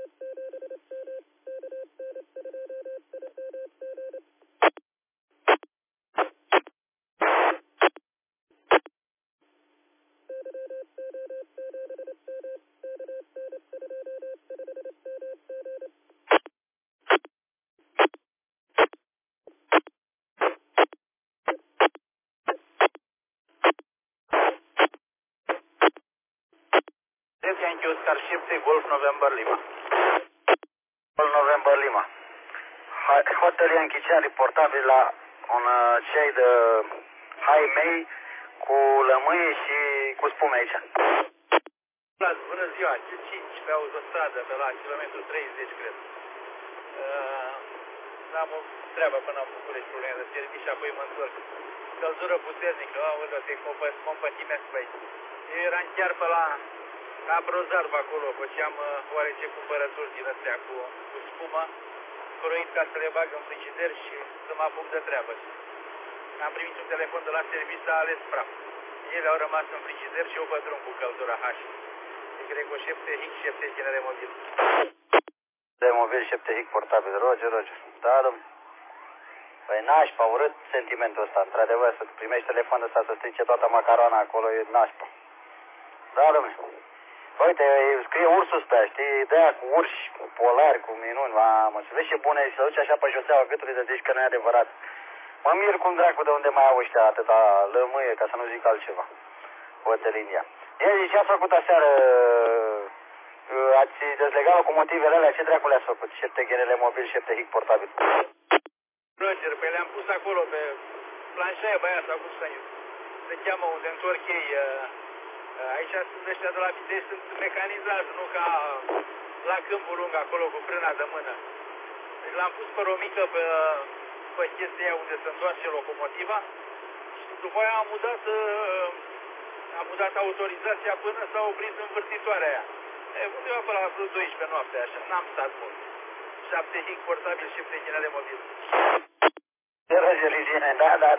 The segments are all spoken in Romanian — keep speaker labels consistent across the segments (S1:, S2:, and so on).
S1: Yankee Oscar 7 Golf November Lima. Golf November Lima. Hotel Yankee Cea reportabil la un cei de High May cu lămâie și cu spume aici.
S2: Bună ziua, C5 pe autostradă, pe la kilometru 30, cred. Am o treabă până am București, probleme de serviciu și apoi mă întorc. Căldură puternică, te compătimesc pe aici. Eu eram chiar pe la Brozar pe acolo, făceam oarece cumpărături din astea cu spumă, croit ca să le bag în frigider și să mă apuc de treabă. Am primit un telefon de la serviciu, a ales praf. Ele au rămas în frigider și eu pe drum cu căldura H. Greco 7 Hic 7 genere mobil.
S1: De mobil 7 Hic portabil, Roger. Da, domnule. Păi nașpa, urât sentimentul ăsta, într-adevăr, să primești telefonul ăsta să strice toată macarona acolo, e nașpa. Da, domnule. Uite, scrie ursul ăsta, știi, de-aia cu urși, cu polari, cu minuni, mamă, și vezi ce bune și se duce așa pe joseaua gâtului de zici că nu e adevărat. Mă mir cum dracu de unde mai au ăștia atâta lămâie, ca să nu zic altceva. Hotel India. Ei, ce ați făcut aseară? Ați dezlegat locomotivele alea? Ce dracu le-ați făcut? 7 GNL mobil, 7 Hic portabil.
S2: Roger, pe le-am pus acolo pe planșaia băia sau cum se cheamă unde întorc ei. Aici sunt ăștia de la viteză, sunt mecanizați, nu ca la câmpul lung acolo cu frâna de mână. Deci l-am pus pe romică pe chestia aia unde se întoarce locomotiva și după aia am mutat autorizația până s-a oprit învârtitoarea aia. Undeva pe la 12 noapte, așa, n-am stat mult. 7 Hic portabil, 7 GNL mobil.
S1: Da.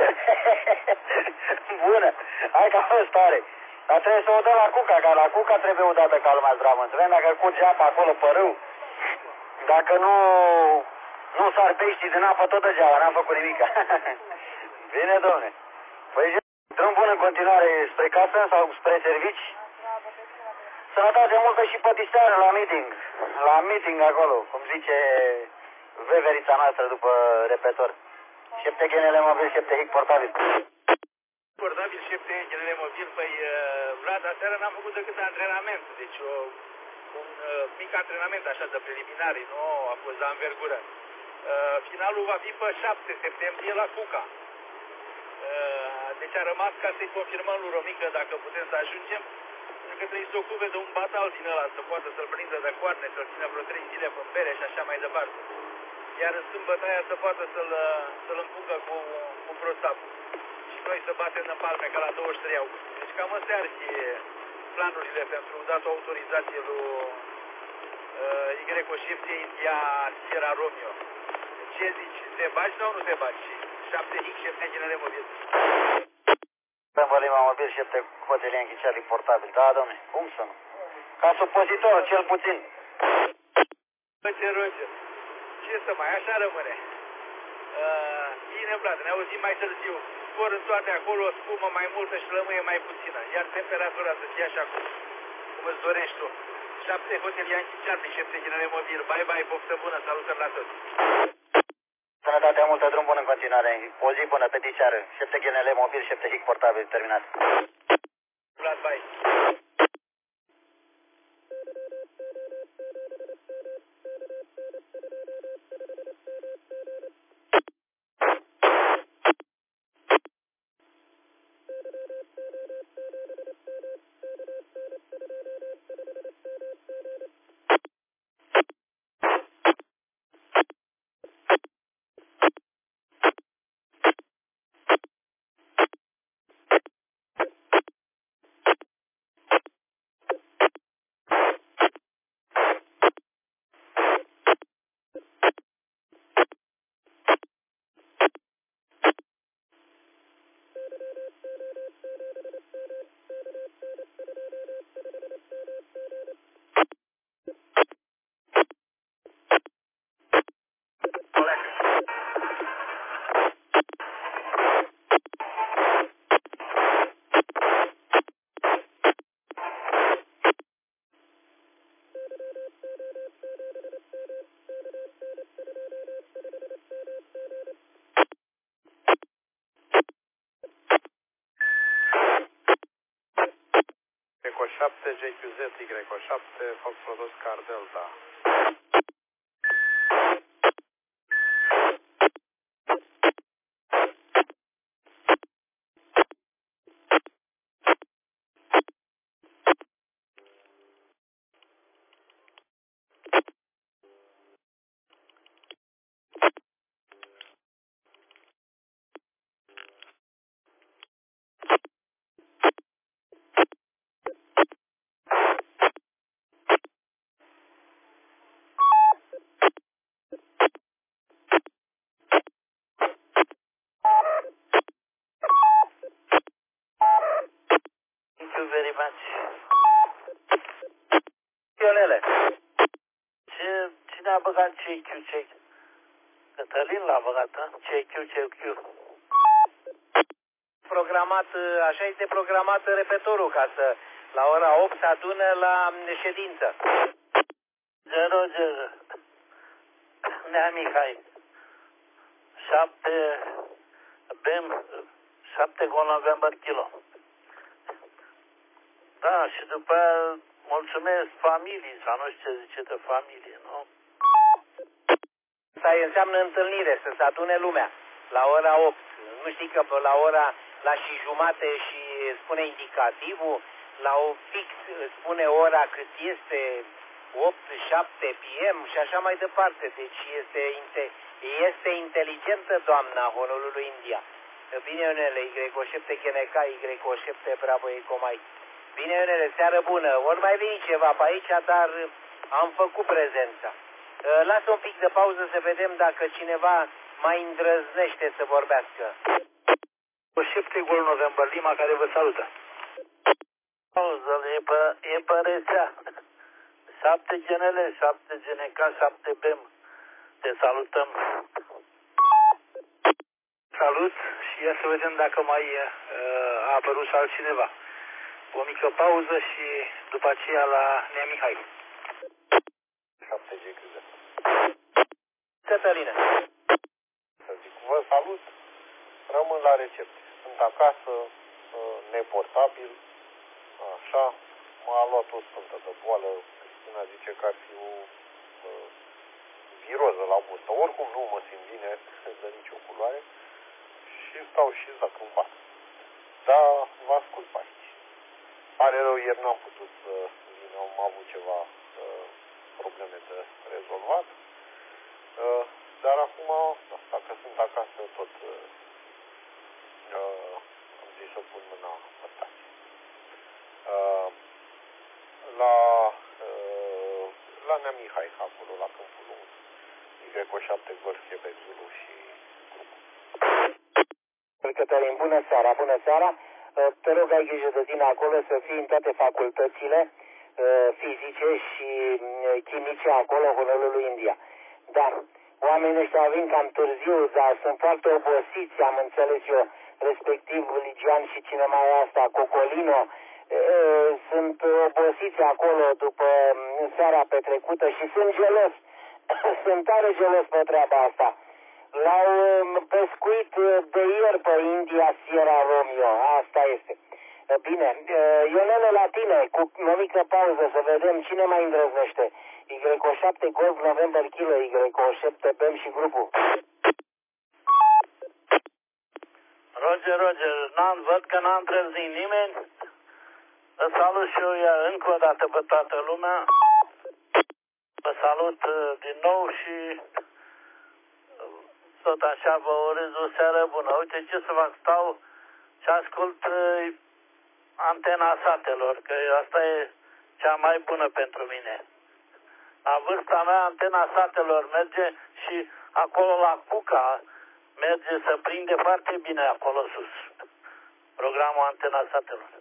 S1: Bună, hai că a fost tare. Dar trebuie să o dă la Cuca, că la Cuca trebuie udată calma zdravă. Înțeleg, dacă curge apa acolo pe râu, dacă nu sar peștii din apă tot degeaba, n-am făcut nimic. Bine, domne. Păi drum bun în continuare spre casă sau spre servici? Sănătate multă și pătiseară la meeting. La meeting acolo, cum zice veverița noastră după repetor. 7 GNL mobil, 7 Hic portabil.
S2: Portabil 7 GNL mobil, păi Vlad, aseară n-am făcut decât antrenament. Deci un mic antrenament așa de preliminari, nu a fost de anvergură. Finalul va fi pe 7 septembrie la Cuca. Deci a rămas ca să-i confirmăm lui Romică dacă putem să ajungem, că trebuie să se ocupe de un batal din ăla, să poată să-l prindă de coarne, să-l țină vreo 3 zile pe bere și așa mai departe. Iar în sâmbătă aia să poată să-l împucă cu prosapul. Și noi să batem în palme ca la 23 august. Deci cam astea ar fi planurile pentru dat o autorizație lui Greco 7 India Sierra Romeo. Ce zici? Te bagi sau nu te bagi? 7 Hic 7 GNL mobil.
S1: Lima mobil 7 Hotel Yankee Cea portabil. Da, domne, cum să nu? Ca supozitor, cel puțin.
S2: Roger, ce să mai, așa rămâne. Bine, Vlad, ne auzim mai târziu. Spor în toate acolo, spumă mai multă și lămâie mai puțină. Iar temperatura să fie așa cum îți dorești tu. 7 Hotel Yankee Cea 7 GNL mobil. Bye, bye, poftă bună, salutări la toți.
S1: Sănătatea multă, drum bun în continuare. O zi bună, pe diceară. 7 GNL mobil, 7 Hic portabil, terminat.
S2: Vlad, bye.
S3: 7 GQZ Y7 Fox Produs Car Delta.
S1: Thank you very much. Ionele, cine a băgat CQ? Cătălin l-a băgat, a? CQ.
S2: Programat, așa este programat repetorul, ca să la ora 8 se adună la ședință.
S1: 0. Nea Mihai. 7 BEM 7 Gol November Kilo. Da, și după aia mulțumesc familii, sau nu știu ce zice de familie, nu?
S2: Asta înseamnă întâlnire, să se adune lumea la ora 8. Nu știi că la ora la și jumate și spune indicativul, la o fix spune ora cât este, 8, 7 PM și așa mai departe. Deci este inteligentă doamna Honolulu India. Bine, Ionele, Y7 Cheneca, Y7 Bravo Ecomai. Bine, Ionele, seară bună. Ori mai veni ceva pe aici, dar am făcut prezența. Lasă un pic de pauză să vedem dacă cineva mai îndrăznește să vorbească.
S1: Cu 7 Gol November Lima care vă salută. Pauză, e pe rețea. 7 GNL, 7 GNK, 7 BEM. Te salutăm.
S2: Salut și ia să vedem dacă mai a apărut și altcineva. O mică pauză și după aceea la Nea Mihai.
S3: 7 GQZ.
S2: Cătălină.
S3: Să zic, vă salut, rămân la recepție. Sunt acasă, neportabil, așa, m-a luat o sfântă de boală. Cristina zice că ar fi o viroză la burtă. Oricum nu mă simt bine de nicio culoare și stau și zac în pat. Dar vă ascult pe aici. Pare rău, ieri n-am putut să vin, am avut ceva probleme de rezolvat. Dar acum, dacă sunt acasă, tot am zis să pun mâna pe stație. La Nea Mihai, acolo, la Câmpul Lung, Y7 Golf Quebec Zulu și grupul.
S1: Cătălin, bună seara. Te rog, ai grijă de tine acolo să fii în toate facultățile fizice și chimice acolo, Honolulu India. Da, oamenii ăștia vin cam târziu, dar sunt foarte obosiți, am înțeles eu, respectiv Ligian și cine mai e asta, Cocolino, sunt obosiți acolo după seara petrecută și sunt gelos. Sunt tare gelos pe treaba asta. L-au pescuit de ieri pe India Sierra Romeo, asta este. Bine, Ionele, la tine, cu o mică pauză să vedem cine mai îndrăznește. Y7 Golf November Kilo, Y7 BEM și grupul. Roger, văd că n-am trezit nimeni. Vă salut și eu încă o dată pe toată lumea. Vă salut din nou și tot așa vă urez o seară bună. Uite ce să fac, stau și ascult Antena Satelor, că asta e cea mai bună pentru mine. La vârsta mea, Antena Satelor merge și acolo la Cuca merge să prinde foarte bine acolo sus. Programul Antena Satelor.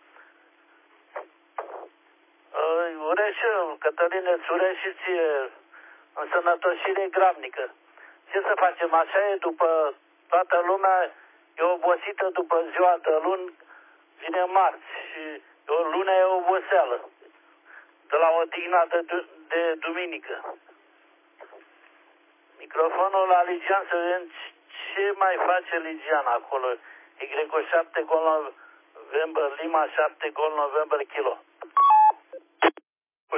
S1: Urez și eu, Cătăline, îți urez și ție însănătoșire grabnică. Ce să facem? Așa e, după toată lumea e obosită după ziua de luni, vine marți și o lună e oboseală de la odihna de duminică. Microfonul la Ligian, să vedem ce mai face Ligian acolo. Y7 Gol November Lima, 7 Gol November Kilo.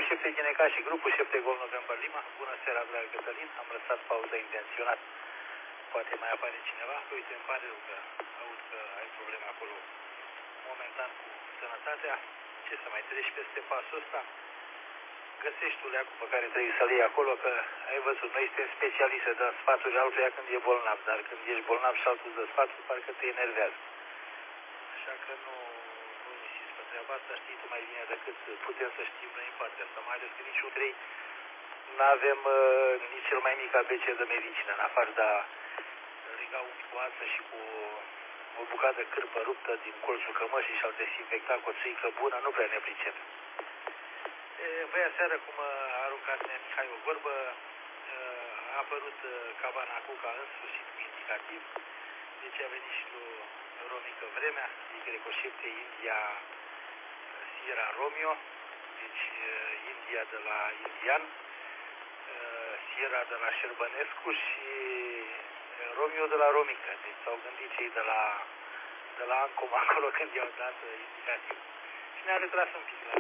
S2: șef de Gineca și grupul șef de Gol November Lima. Bună seara, dragă Cătălin. Am lăsat pauza intenționat. Poate mai apare cineva. Uite, îmi pare rău că aud că ai probleme acolo momentan cu sănătatea. Ce să mai treci peste pasul ăsta? Găsești tu leacul pe care trebuie să-l iei acolo, că ai văzut, noi suntem specialiști să dăm sfaturi altuia când e bolnav, dar când ești bolnav și altul dă sfaturi, parcă te enervează. Așa că nu insist pe treaba asta, știi tu mai bine decât putem să știm noi în partea asta, mai ales că niciun trei nu avem nici cel mai mic ABC de medicină, în afară de a riga un cu ață și cu o bucată cârpă ruptă din colțul cămășii și al desinfecta cu o țuică bună, nu prea ne pricep. Băi, aseară, cum a aruncat Mihai o vorbă, a apărut cabana Cuca în sfârșit cu indicativ, deci a venit și lui Romică vremea, Y-7 India Sierra Romeo, deci India de la Indian, Sierra de la Șerbănescu și Romeo de la Romică, deci s-au gândit cei de la Ancom acolo când i-au dat indicativ. Și ne-a retras un pic la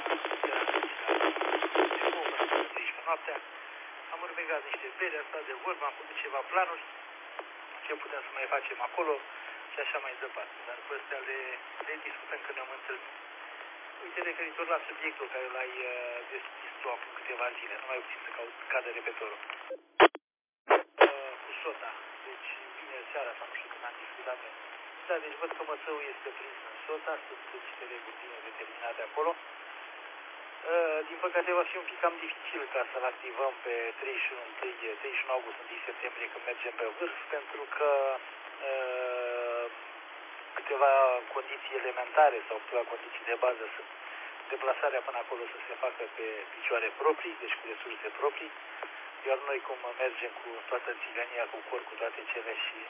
S2: 13 noaptea. Am urmegat niște bere, am stat de vorbă, am făcut ceva planuri, ce putem să mai facem acolo și așa mai departe. Dar cu astea le discutăm când ne-am întâlnit. Uite, referitor la subiectul care l-ai deschis tu acum câteva zile, nu mai puțin să cadă repetorul. Cu Sota, deci vineri seara sau nu știu când am discutat. Da, deci văd că măsăul este prins în Sota, sunt niște reguli bine determinate acolo. Din păcate va fi un pic cam dificil ca să-l activăm pe 31 august, 1 septembrie când mergem pe vârf, pentru că câteva condiții elementare sau câteva condiții de bază sunt deplasarea până acolo să se facă pe picioare proprii, deci cu resurse proprii, iar noi cum mergem cu toată țigania, cu cor, cu toate cele și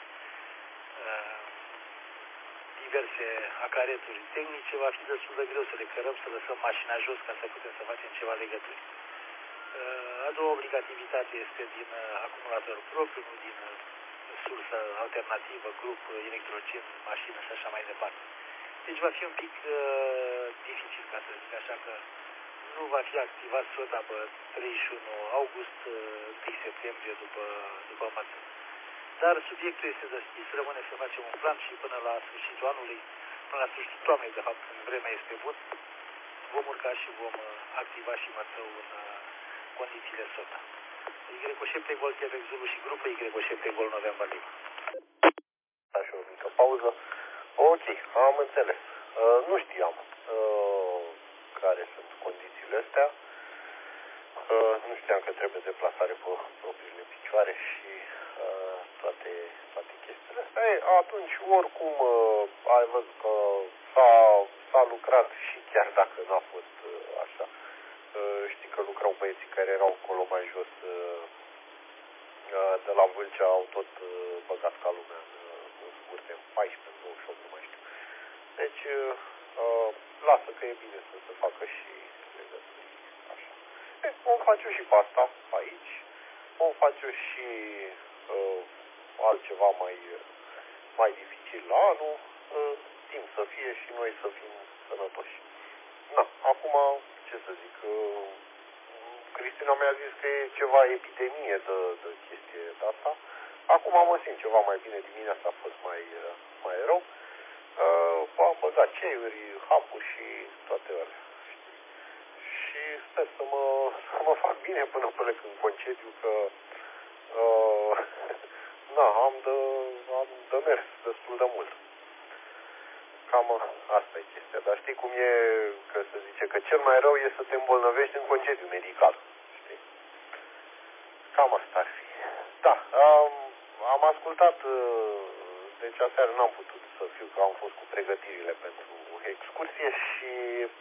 S2: diverse acareturi tehnice, va fi destul de greu să le cărăm, să lăsăm mașina jos ca să putem să facem ceva legături. A doua obligativitate este din acumulator propriu, nu din sursă alternativă, grup, electrogen, mașină și așa mai departe. Deci va fi un pic dificil, ca să zic așa, că nu va fi activat Sota pe 31 august, 1 septembrie după masă. Dar subiectul este deschis, rămâne să facem un plan și până la sfârșitul anului, până la sfârșitul toamnei, de fapt, când vremea este bună, vom urca și vom activa și măsău în condițiile Sota. Y-7 Gol Quebec Zulu și grupul Y-7 Gol November Lima.
S3: Da, și o mică pauză. Ok, am înțeles. Nu știam care sunt condițiile astea. Nu știam că trebuie deplasare pe propriile picioare și toate chestiile astea. Atunci, oricum, ai văzut că s-a lucrat și chiar dacă n-a fost așa. Știi că lucrau băieții care erau acolo mai jos de la Vâlcea, au tot băgat ca lumea în scurte, în 14, 28, nu mai știu. Deci, lasă că e bine să se facă și legături așa. Vom face și pe asta aici, vom face și altceva mai dificil la anul, timp să fie și noi să fim sănătoși. Na, acum, ce să zic, Cristina mi-a zis că e ceva epidemie de chestie de asta. Acum mă simt ceva mai bine, dimineața a fost mai rău. Am băgat ceiuri, hapuri și toate alea. Și sper să mă fac bine până plec în concediu, că am de mers destul de mult. Cam asta e chestia. Dar știi cum e, că se zice că cel mai rău e să te îmbolnăvești în concediu medical. Știi? Cam asta ar fi. Da, am ascultat, deci aseară n-am putut să fiu, că am fost cu pregătirile pentru excursie și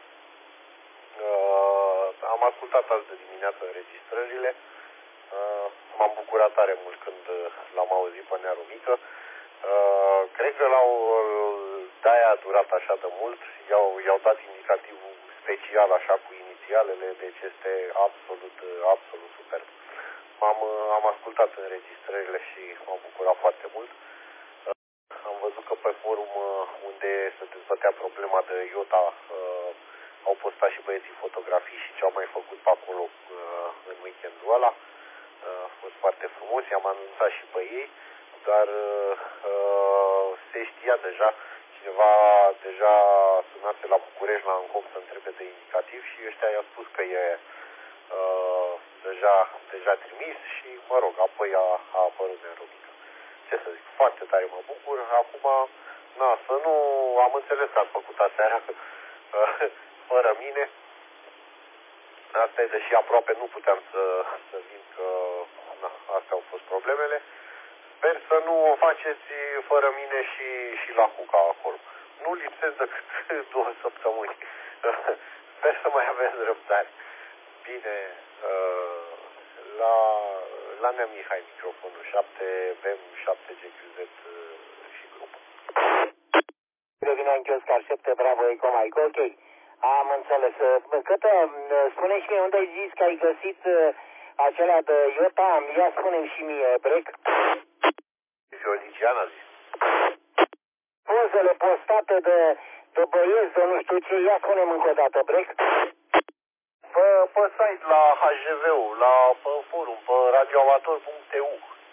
S3: am ascultat azi de dimineață înregistrările. M-am bucurat tare mult când l-am auzit pe Nearu Mică. Cred că de-aia a durat așa de mult, i-au dat indicativul special așa cu inițialele, deci este absolut superb. Am ascultat înregistrările și m-am bucurat foarte mult. Am văzut că pe forum unde se dezbătea problema de iota au postat și băieții fotografii și ce au mai făcut pe acolo în weekendul ăla. A fost foarte frumos, i-am anunțat și pe ei, dar se știa deja, cineva deja sunase la București, la ANCOM, să întrebe de indicativ și ăștia i-au spus că e deja trimis și, mă rog, apoi a apărut Neromica. Ce să zic, foarte tare mă bucur. Acum, să nu, am înțeles că ați făcut aseară fără mine. Asta e, deși aproape nu puteam să vin, că astea au fost problemele. Sper să nu o faceți fără mine și la Cuca acolo. Nu lipsesc decât 2 săptămâni. Sper să mai aveți răbdare. Bine, la Nea Mihai microfonul 7 BEM 7 GQZ și grup.
S1: Vine în kiosk al 7 Bravo Eco Mike, ok. Am înțeles. Cătă, spune și mie unde ai zis că ai găsit acela de Iota? Ia spune-mi și mie, Brec.
S3: Fiorician a zis.
S1: Pozele postate de băieți, de nu știu ce, ia spune-mi încă o dată, Brec.
S3: Pe site la HGV-ul, pe forum, pe radioamator.eu.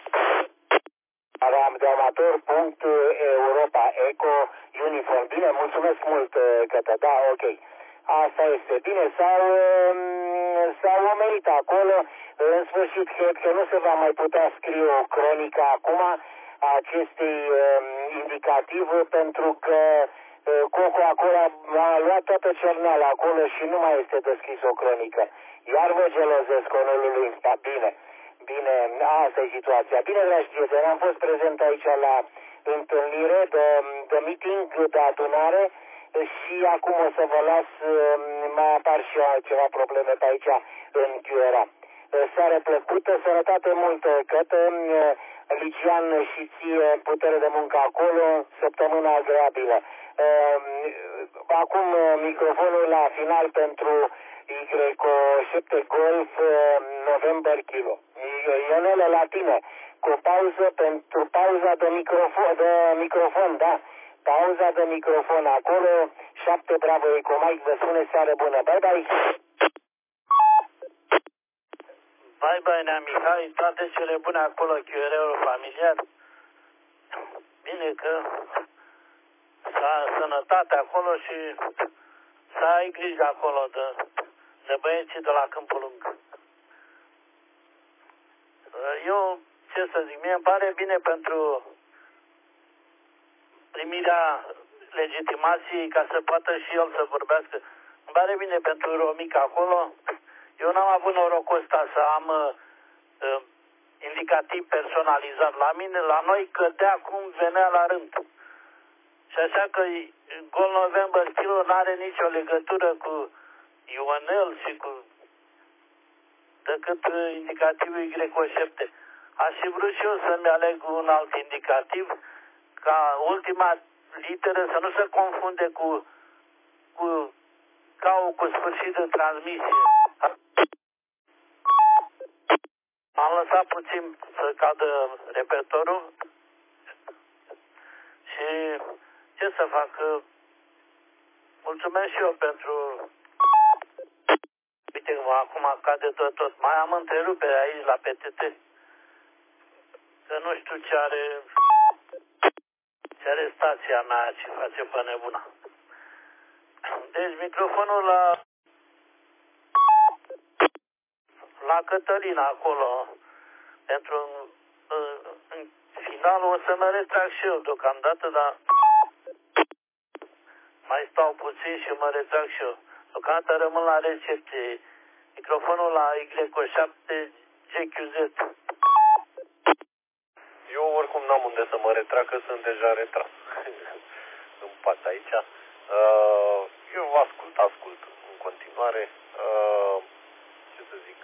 S1: Radioamator.europa Eco Uniform. Bine, mulțumesc mult, Cătă, da, ok. Asta este. Bine, s-au omerit acolo. În sfârșit, cred că nu se va mai putea scrie o cronică acum acestui indicativ, pentru că Coca-Cola a luat toată cerneala acolo și nu mai este deschis o cronică. Iar vă gelozesc onelului ăsta. Bine, asta e situația. Bine, dragi prieteni, am fost prezent aici la întâlnire de meeting, de adunare și acum o să vă las, mai apar și ceva probleme pe aici în QRA. Seară plăcută, sănătate multă, Cătă, Lician și ție putere de muncă acolo, săptămâna agreabilă. Acum microfonul la final pentru Y7 Golf November Kilo. Ionele la tine, cu pauză pentru pauza de microfon, da? Pauza de microfon acolo, 7 Bravo Eco Mike, vă spune seară bună. Bye, bye!
S4: Bye, bye, Nea Mihai, toate cele bune acolo, QR-ul familiar. Bine că s-a sănătate acolo și să ai grijă acolo de băieții de la Câmpul Lung. Eu, ce să zic, mie îmi pare bine pentru primirea legitimației ca să poată și el să vorbească. Îmi pare bine pentru Romica acolo. Eu n-am avut norocul ăsta să am indicativ personalizat la mine. La noi cădea cum venea la rând. Și așa că Gol November Kilo n-are nicio legătură cu Ionel și cu decât indicativul Y7. Aș fi vrut și eu să-mi aleg un alt indicativ ca ultima literă să nu se confunde cu cu sfârșit de transmisie. Am lăsat puțin să cadă repertorul și ce să fac? Mulțumesc și eu pentru... Uite, acum cade tot. Mai am întrerupere aici la PTT. Că nu știu ce are stația mea, ce face pe nebuna. Deci microfonul la Cătălina acolo, pentru în final o să mă retrag și eu deocamdată, dar mai stau puțin și mă retrag și eu. Deocamdată rămân la recepție. Microfonul la Y7 GQZ.
S3: Eu oricum n-am unde să mă retrag, că sunt deja retras în pat aici. Eu vă ascult în continuare. Ce să zic,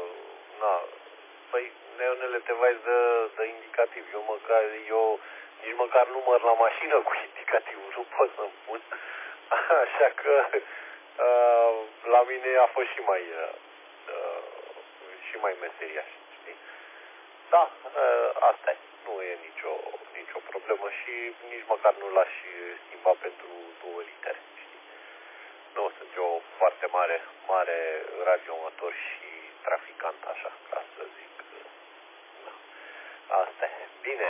S3: păi neonele te vai de indicativ. Eu nici măcar număr la mașină cu indicativul, nu pot să-mi pun. Așa că la mine a fost și mai meseriaș, știi? Da, asta e. Nu e nicio problemă și nici măcar nu l-aș schimba pentru 2 litere, știi? Nu sunt eu foarte mare radioamator și traficant, așa, ca să zic. Da. Asta e. Bine.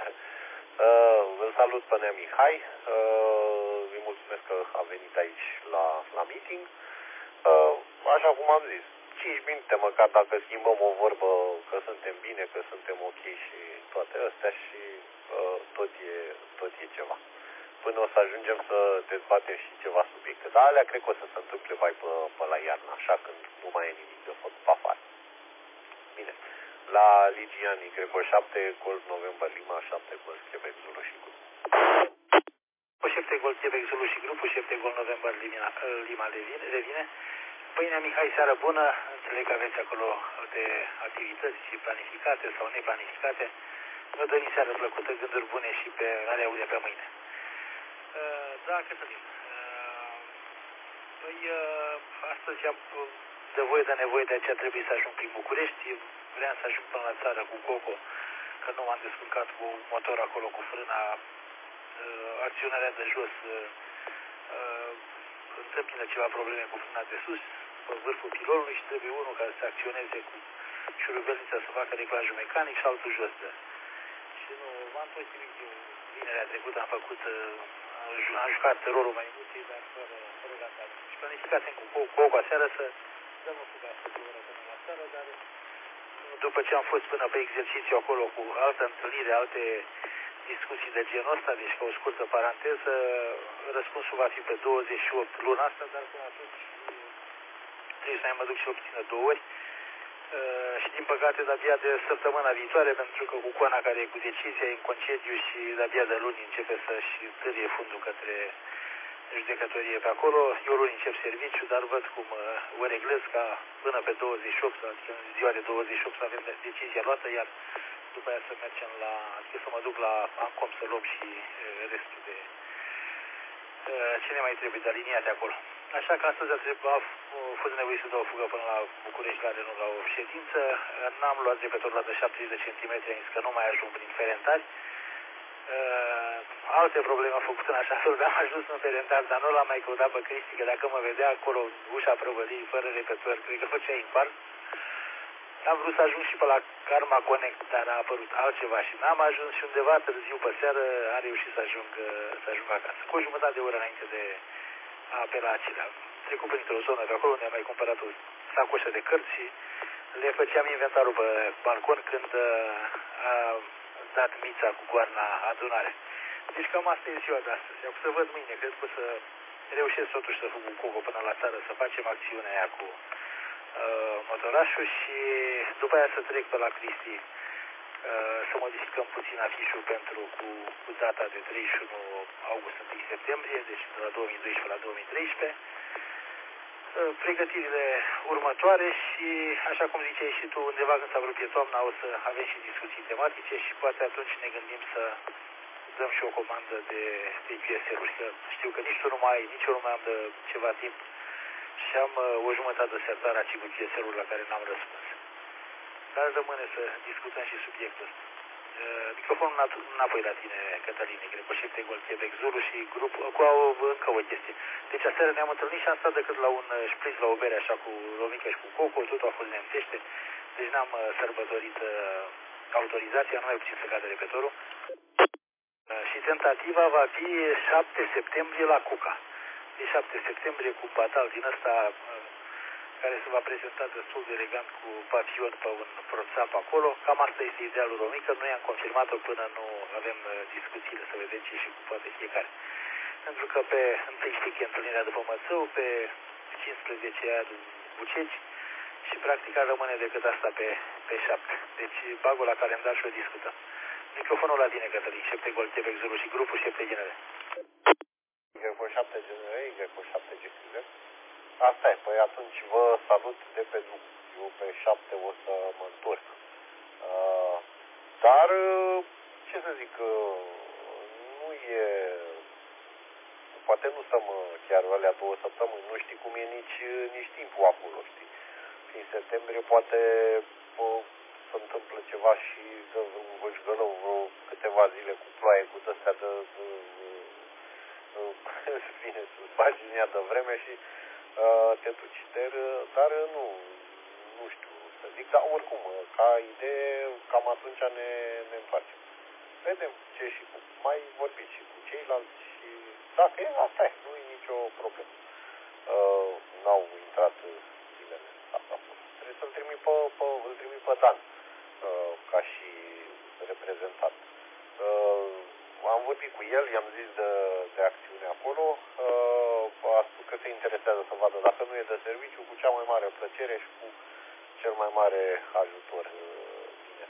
S3: Îl salut pe Nea Mihai. Îi mulțumesc că a venit aici la meeting. Așa cum am zis, 5 minute măcar dacă schimbăm o vorbă că suntem bine, că suntem ok și toate astea și tot e ceva. Până o să ajungem să dezbatem și ceva subiecte. Dar alea cred că o să se întâmple mai pe la iarnă, așa când nu mai e nimic de făcut pe afară. Bine. La Ligian Y7, Golf November Lima 7, Golf Quebec Zulu și grup.
S5: Șefte Golf Quebec Zulu și grupul, șefte Golf November Lima revine. Pâine Mihai, seară bună. Înțeleg că aveți acolo alte activități planificate sau neplanificate. Vă dorim seară plăcută, gânduri bune și pe ale aude pe mâine. Da, Cătălin. Păi, astăzi am de nevoie, de aceea trebuie să ajung prin București. Vreau să ajung până la țară cu Coco, că nu m-am descurcat cu motor acolo, cu frâna, acționarea de jos, întâmpină ceva probleme cu frâna de sus, pe vârful pilonului și trebuie unul care să acționeze cu șurubelnița să facă reglajul mecanic și altul jos de. Și nu, m-am întors vinerea trecută, am jucat rolul mai multe, dar fără gata. Și planificasem cu Coco aseară să dăm o fugasă de oră până la seară, dar după ce am fost până pe exercițiu acolo cu altă întâlnire, alte discuții de genul ăsta, deci ca o scurtă paranteză, răspunsul va fi pe 28 luna asta, dar până atunci trebuie să mai mă duc și obțină 2 ori. Și din păcate de-abia de săptămâna viitoare, pentru că cu Coana care e cu decizia e în concediu și de-abia de luni începe să-și târie fundul către judecătorie pe acolo. Eu luni încep serviciu, dar văd cum o reglez ca până pe 28, adică în ziua de 28 să avem decizia luată, iar după aia să mergem adică să mă duc la Ancom să luăm și restul de ce ne mai trebuie de aliniat de acolo. Așa că astăzi a fost nevoie să dau o fugă până la București la Renault la o ședință. N-am luat repetător la de 70 de centimetri, am zis că nu mai ajung prin Ferentari. Alte probleme au făcut în așa fel, am ajuns în Ferentari, dar nu l-am mai căutat pe Cristi, că dacă mă vedea acolo ușa prăvălii, fără repetător, cred că făcea infarct. Am vrut să ajung și pe la Karma Connect, dar a apărut altceva și n-am ajuns și undeva târziu pe seară am reușit să ajung acasă. Cu o jumătate de oră înainte de a apela acelea. Trecut printr-o zonă de acolo unde am mai cumpărat o sacoșă de cărți și le făceam inventarul pe balcon când a dat Mița cu goarna adunare. Deci cam asta e ziua de astăzi. Acum să văd mâine, cred că o să reușesc totuși să fug cu Coco până la țară, să facem acțiunea aia cu motorașul și după aia să trec pe la Cristi să modificăm puțin afișul cu data de 31 august 1 septembrie, deci de la 2012 la 2013. Pregătirile următoare și, așa cum ziceai și tu, undeva când se apropie toamna o să avem și discuții tematice și poate atunci ne gândim să dăm și o comandă de QSL-uri, că știu că nici tu nu mai ai, nici eu nu mai am de ceva timp și am o jumătate de sertar aici cu QSL-uri la care n-am răspuns. Dar rămâne să discutăm și subiectul ăsta. Microfonul înapoi la tine, Cătăline, cred că șefte Golf Quebec Zulu și grup cu încă o chestie. Deci aseară ne-am întâlnit și am stat decât la un șpriț, la o bere așa cu Romica și cu Coco, totul a fost nemțește, deci n-am sărbătorit autorizația, nu mai puțin să cadă repetorul. Și tentativa va fi 7 septembrie la Cuca. Deci 7 septembrie cu batal din ăsta care se va prezenta destul de elegant cu pavion pe un proțap acolo. Cam asta este idealul Romică, noi am confirmat-o până nu avem discuțiile, să vedem ce și cu poate fiecare. Pentru că pe 1 știi întâlnirea după Mățău, pe 15 aia din Bucegi și practic ar rămâne decât asta pe 7. Deci bag-o la calendar și o discutăm. Microfonul la tine, Cătălin, șepte Golf Quebec Zulu și grupul șepte genere.
S3: Y7 genere, Y7 GXZ. Asta e, păi atunci vă salut de pe drum. Eu pe 7 o să mă întorc. Dar, ce să zic, nu e... Poate nu să mă chiar alea 2 săptămâni, nu știi cum e nici timpul acolo, știi. În septembrie poate se întâmplă ceva și dă un vâșgălău vreo câteva zile cu ploaie, cu de-astea de vine să bagi în ea de vreme și te duci. Dar nu știu să zic, dar oricum, ca idee, cam atunci ne întoarcem. Vedem ce și cum. Mai vorbiți și cu ceilalți și dacă e, asta e, nu e nicio problemă. N-au intrat zilele astea. Trebuie să-l trimit pe Dan ca și reprezentant. Am vorbit cu el, i-am zis de acțiune acolo, a spus că se interesează să vadă dacă nu e de serviciu, cu cea mai mare plăcere și cu cel mai mare ajutor vine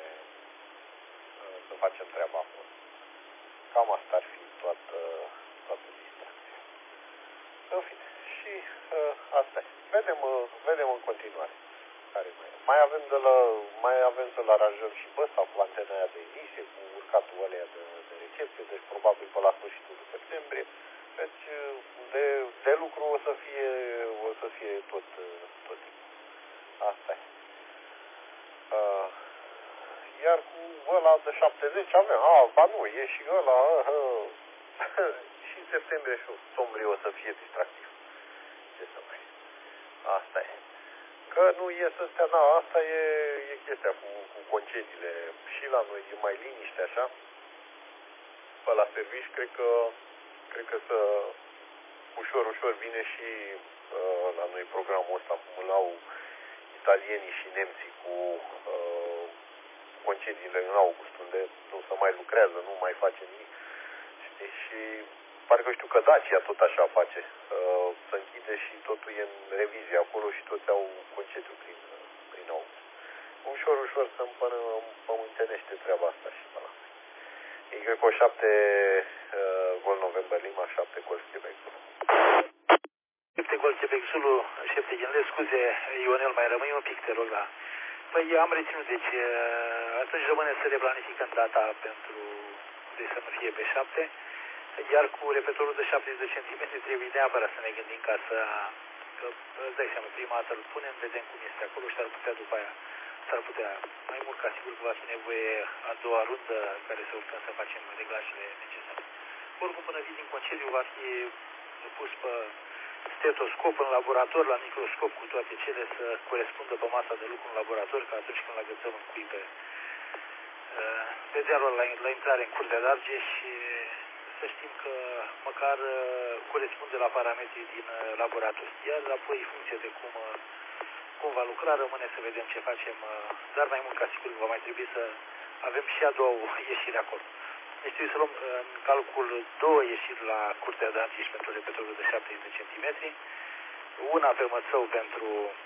S3: să facem treaba acolo. Cam asta ar fi toată distracția. În fine, și asta e. Vedem în continuare. Care mai avem să-l aranjăm și pe ăsta cu antena aia de emisie, cu urcatul ălea de recepție, deci probabil pe la sfârșitul septembrie. Deci de lucru o să fie tot timpul. Asta e. Iar cu ăla de 70 avem, ba nu, e și ăla, și în septembrie și octombrie o să fie distractiv. Ce să mai... Asta e. Că nu ies astea, asta e chestia cu concediile. Și la noi e mai liniște așa. Pe la servici, cred că ușor vine și la noi programul ăsta, cum îl au italienii și nemții cu concediile în august, unde nu se mai lucrează, nu mai face nimic. Știi? Și parcă știu că Dacia tot așa face. Se închide și totul e în revizie acolo și toți au concediu prin august. Ușor se împământenește treaba asta și pe la noi. E cred că o 7 gol November Lima, 7 gol Quebec Zulu.
S5: 7 gol Quebec Zulu, 7 ghinele, scuze, Ionel, mai rămâi un pic, te rog, da. Păi am reținut, deci atunci rămâne să replanificăm data pentru să nu fie pe 7, iar cu repetorul de 70 de centimetri trebuie neapărat să ne gândim ca să, că îți dai seama, prima dată îl punem, vedem cum este acolo și ar putea după aia, s-ar putea, mai mult ca sigur că va fi nevoie a doua rundă care să urcăm să facem reglajele necesare. Oricum, până vii din concediu va fi pus pe stetoscop în laborator, la microscop, cu toate cele să corespundă pe masa de lucru în laborator, ca atunci când îl agățăm în cui pe dealul la intrare în Curtea de Argeș și să știm că măcar corespunde la parametrii din laborator. Iar apoi, în funcție de cum va lucra, rămâne să vedem ce facem, dar mai mult ca sigur va mai trebui să avem și a doua ieșire acolo. Deci trebuie să luăm în calcul 2 ieșiri la Curtea de Argeș pentru repetorul de 70 de centimetri, una pe Mățău pentru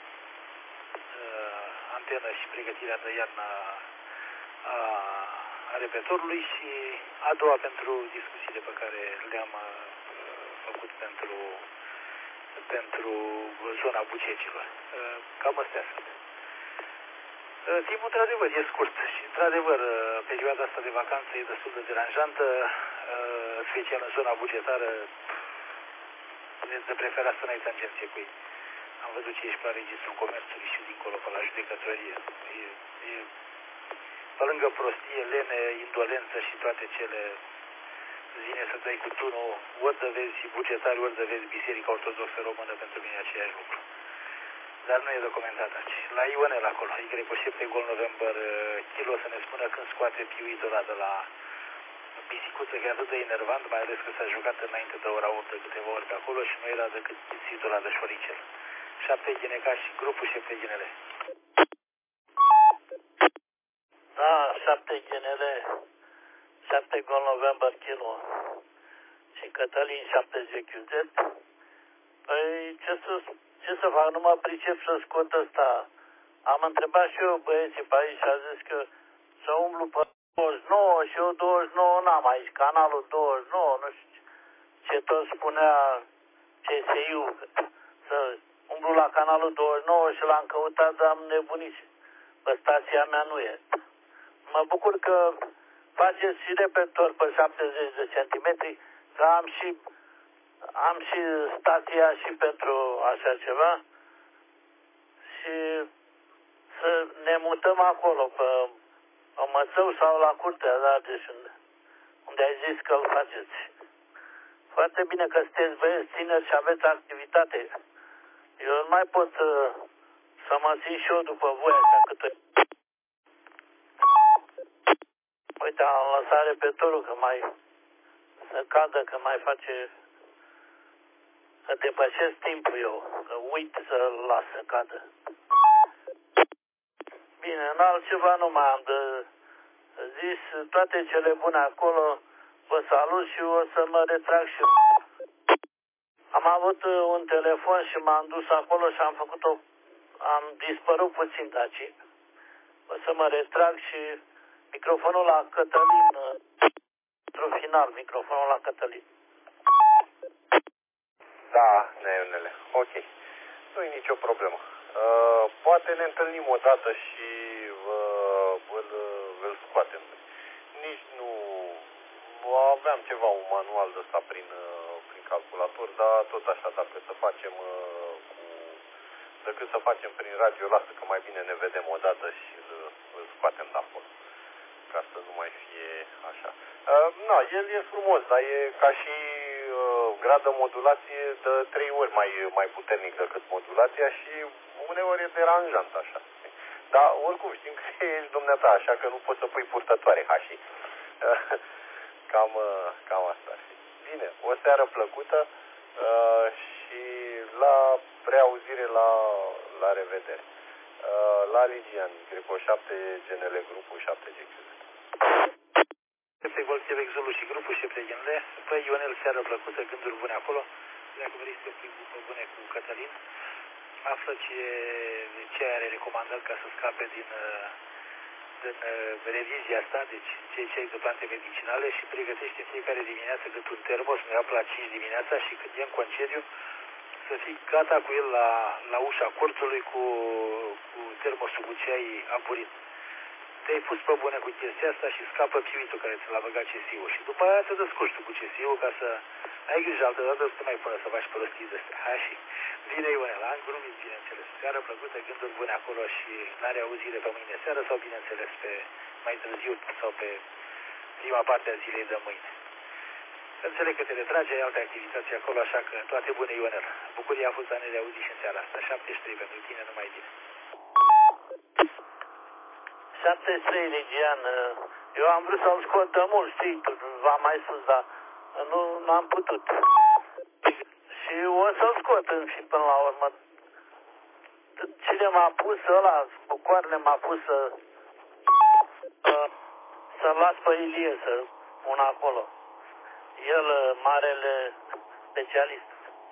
S5: antenă și pregătirea de iarnă a repetorului și a doua pentru discuțiile pe care le-am făcut pentru zona Bucecilor. Cam astea sunt. Timpul, într-adevăr, e scurt și, într-adevăr, perioada asta de vacanță e destul de deranjantă, special în zona bugetară, de preferat să n-ai tangenție cu ei. Am văzut ce ești pe la Registrul Comerțului și dincolo, pe la judecătorie. Pe lângă prostie, lene, indolență și toate cele, zine să dai cu tunul, ori de vezi bugetari, ori de vezi Biserica Ortodoxă Română, pentru mine aceeași lucru. Dar nu e documentat aici. La Ionel acolo, îi cred că 7 gol November Kilo să ne spună când scoate piuitul ăla de la pisicuță, că e atât de enervant, mai ales că s-a jucat înainte de ora 8 de câteva ori pe acolo și nu era decât pisitul ăla de șoricel. 7 ghineca și grupul 7 ghinele.
S4: Da, 7 ghinele, 7 gol November Kilo și Cătălin 70 QZ. Păi ce să fac, nu mă pricep să scot ăsta. Am întrebat și eu băieții pe aici și a zis că să umblu pe 29 și eu 29 n-am aici, canalul 29, nu știu ce tot spunea CSI-ul, să umblu la canalul 29 și l-am căutat, dar am nebunit. Pe stația mea nu e. Mă bucur că faceți și repetor pe 70 de centimetri, că am și stația și pentru așa ceva și să ne mutăm acolo pe Mățău sau la Curtea de Argeș, unde ai zis că îl faceți. Foarte bine că sunteți băieți tineri și aveți activitate. Eu nu mai pot să mă țin și eu după voi așa cât... Uite, am lăsat repetărul că mai să cadă, că mai face... Că depășesc timpul eu, că uit să-l las să cadă. Bine, în altceva nu mai am de zis, toate cele bune acolo, vă salut și o să mă retrag și eu. Am avut un telefon și m-am dus acolo și am făcut-o, am dispărut puțin de aici. O să mă retrag și microfonul la Cătălin, într-un final, microfonul la Cătălin.
S3: Da, Neionele, ok. Nu e nicio problemă. Poate ne întâlnim o dată și îl scoatem. Nici nu... Aveam ceva, un manual de ăsta prin calculator, dar tot așa, dacă să facem decât să facem prin radio, lasă că mai bine ne vedem o dată și îl scoatem de acolo. Ca să nu mai fie așa. El e frumos, dar e ca și gradă modulație de 3 ori mai puternic decât modulația și uneori e deranjant așa. Dar oricum știm că ești dumneata, așa că nu poți să pui purtătoare hașii. Cam asta ar fi. Bine, o seară plăcută și la reauzire, la revedere. La Ligian, Greco 7, GNL, grupul 7GQ.
S5: Este Golf Quebec Zulu și grupul 7 GNL. Păi, Ionel, seară plăcută, gânduri bune acolo. Dacă vrei să pui după bune cu Cătălin, află ce are recomandat ca să scape din revizia asta, deci cei de plante medicinale și pregătește fiecare dimineață cât un termos, nu ia la 5 dimineața și când e în concediu, să fii gata cu el la ușa cortului cu termosul cu ce ai aburit. Te-ai pus pe bune cu chestia asta și scapă piuitul care ți l-a băgat CSI-ul și după aia te descurci tu cu CSI-ul ca să ai grijă altă dată să te mai pună să faci prostii de astea. Hai și vine Ionel, am glumit, bineînțeles. Seară plăcută, gânduri bune acolo și la reauzire pe mâine seară sau bineînțeles pe mai târziu sau pe prima parte a zilei de mâine. Înțeleg că te retrage, ai alte activități acolo, așa că toate bune, Ionel. Bucuria a fost să ne reauzi și în seara asta. 73 pentru tine, numai bine.
S4: 73, Ligian. Eu am vrut să-l scot de mult, știi, v-am mai spus, dar nu am putut. Și o să-l scot în fi până la urmă. Cine m-a pus ăla, cu coarne m-a pus să-l las pe Ilie, să un acolo. El, marele specialist.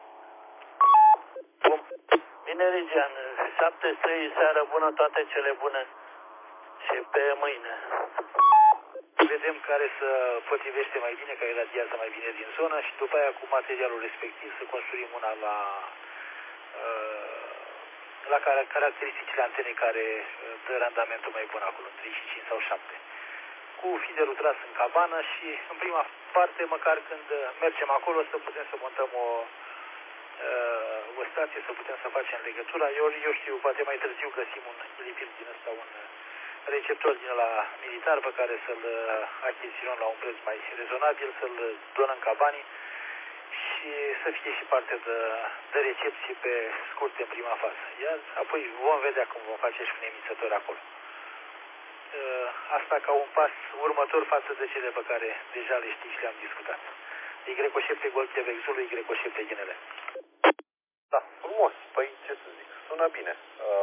S4: Bun. Bine, Ligian, 73, seară bună, toate cele bune. Și pe mâine.
S5: Vedem care se potrivește mai bine, care radiază mai bine din zonă și după aia cu materialul respectiv să construim una la caracteristicile antenei care dă randamentul mai bun acolo, 35 sau 7. Cu fiderul tras în cabană și în prima parte, măcar când mergem acolo, să putem să montăm o stație, să putem să facem legătura. Eu știu, poate mai târziu găsim un lipit din ăsta, un receptor din la militar pe care să-l achiziționăm la un preț mai rezonabil, să-l donăm cabanii și să fie și parte de recepție pe scurt în prima fază. Iar apoi vom vedea cum vom face și un emițător acolo. Asta ca un pas următor față de cele pe care deja le știi și le-am discutat. Y7 Golf Quebec Zulu, Y7 GNL.
S3: Da, frumos. Păi ce să zic, sună bine.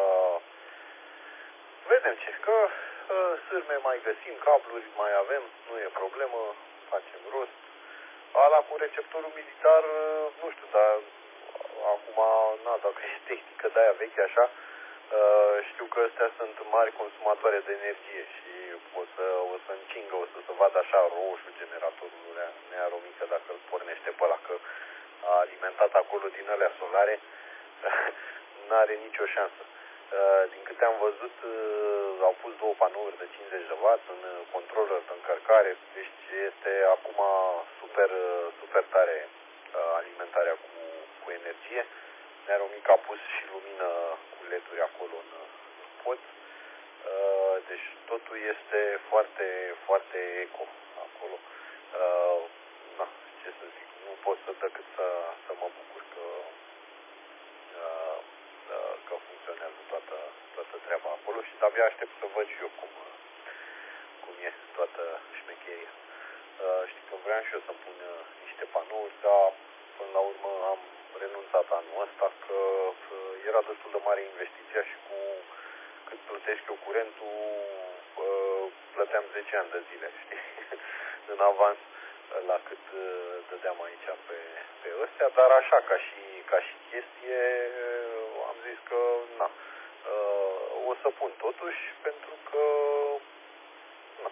S3: Vedem ce, că sârme mai găsim, cabluri mai avem, nu e problemă, facem rost. Ala cu receptorul militar, nu știu, dar acum, dacă e tehnică de aia veche așa, știu că astea sunt mari consumatoare de energie și o să încingă, o să se vadă așa roșu generatorul nearomică dacă îl pornește pe ăla, că a alimentat acolo din alea solare, n-are nicio șansă. Din câte am văzut, au pus 2 panouri de 50 de W în controller de încărcare, deci este acum super tare alimentarea cu energie. Nearomic a pus și lumină cu LED-uri acolo în pod, deci totul este foarte eco acolo. Ce să zic, nu pot decât să mă bucur că funcționează toată treaba acolo și de-abia aștept să văd și eu cum e toată șmecheria. Știi că vreau și eu să pun niște panouri, dar până la urmă am renunțat anul ăsta că era destul de mare investiția și cu cât plătești eu curentul, plăteam 10 ani de zile, știi, în avans la cât dădeam aici pe ăstea, dar așa, ca și chestie, am zis că na, o să pun totuși, pentru că na,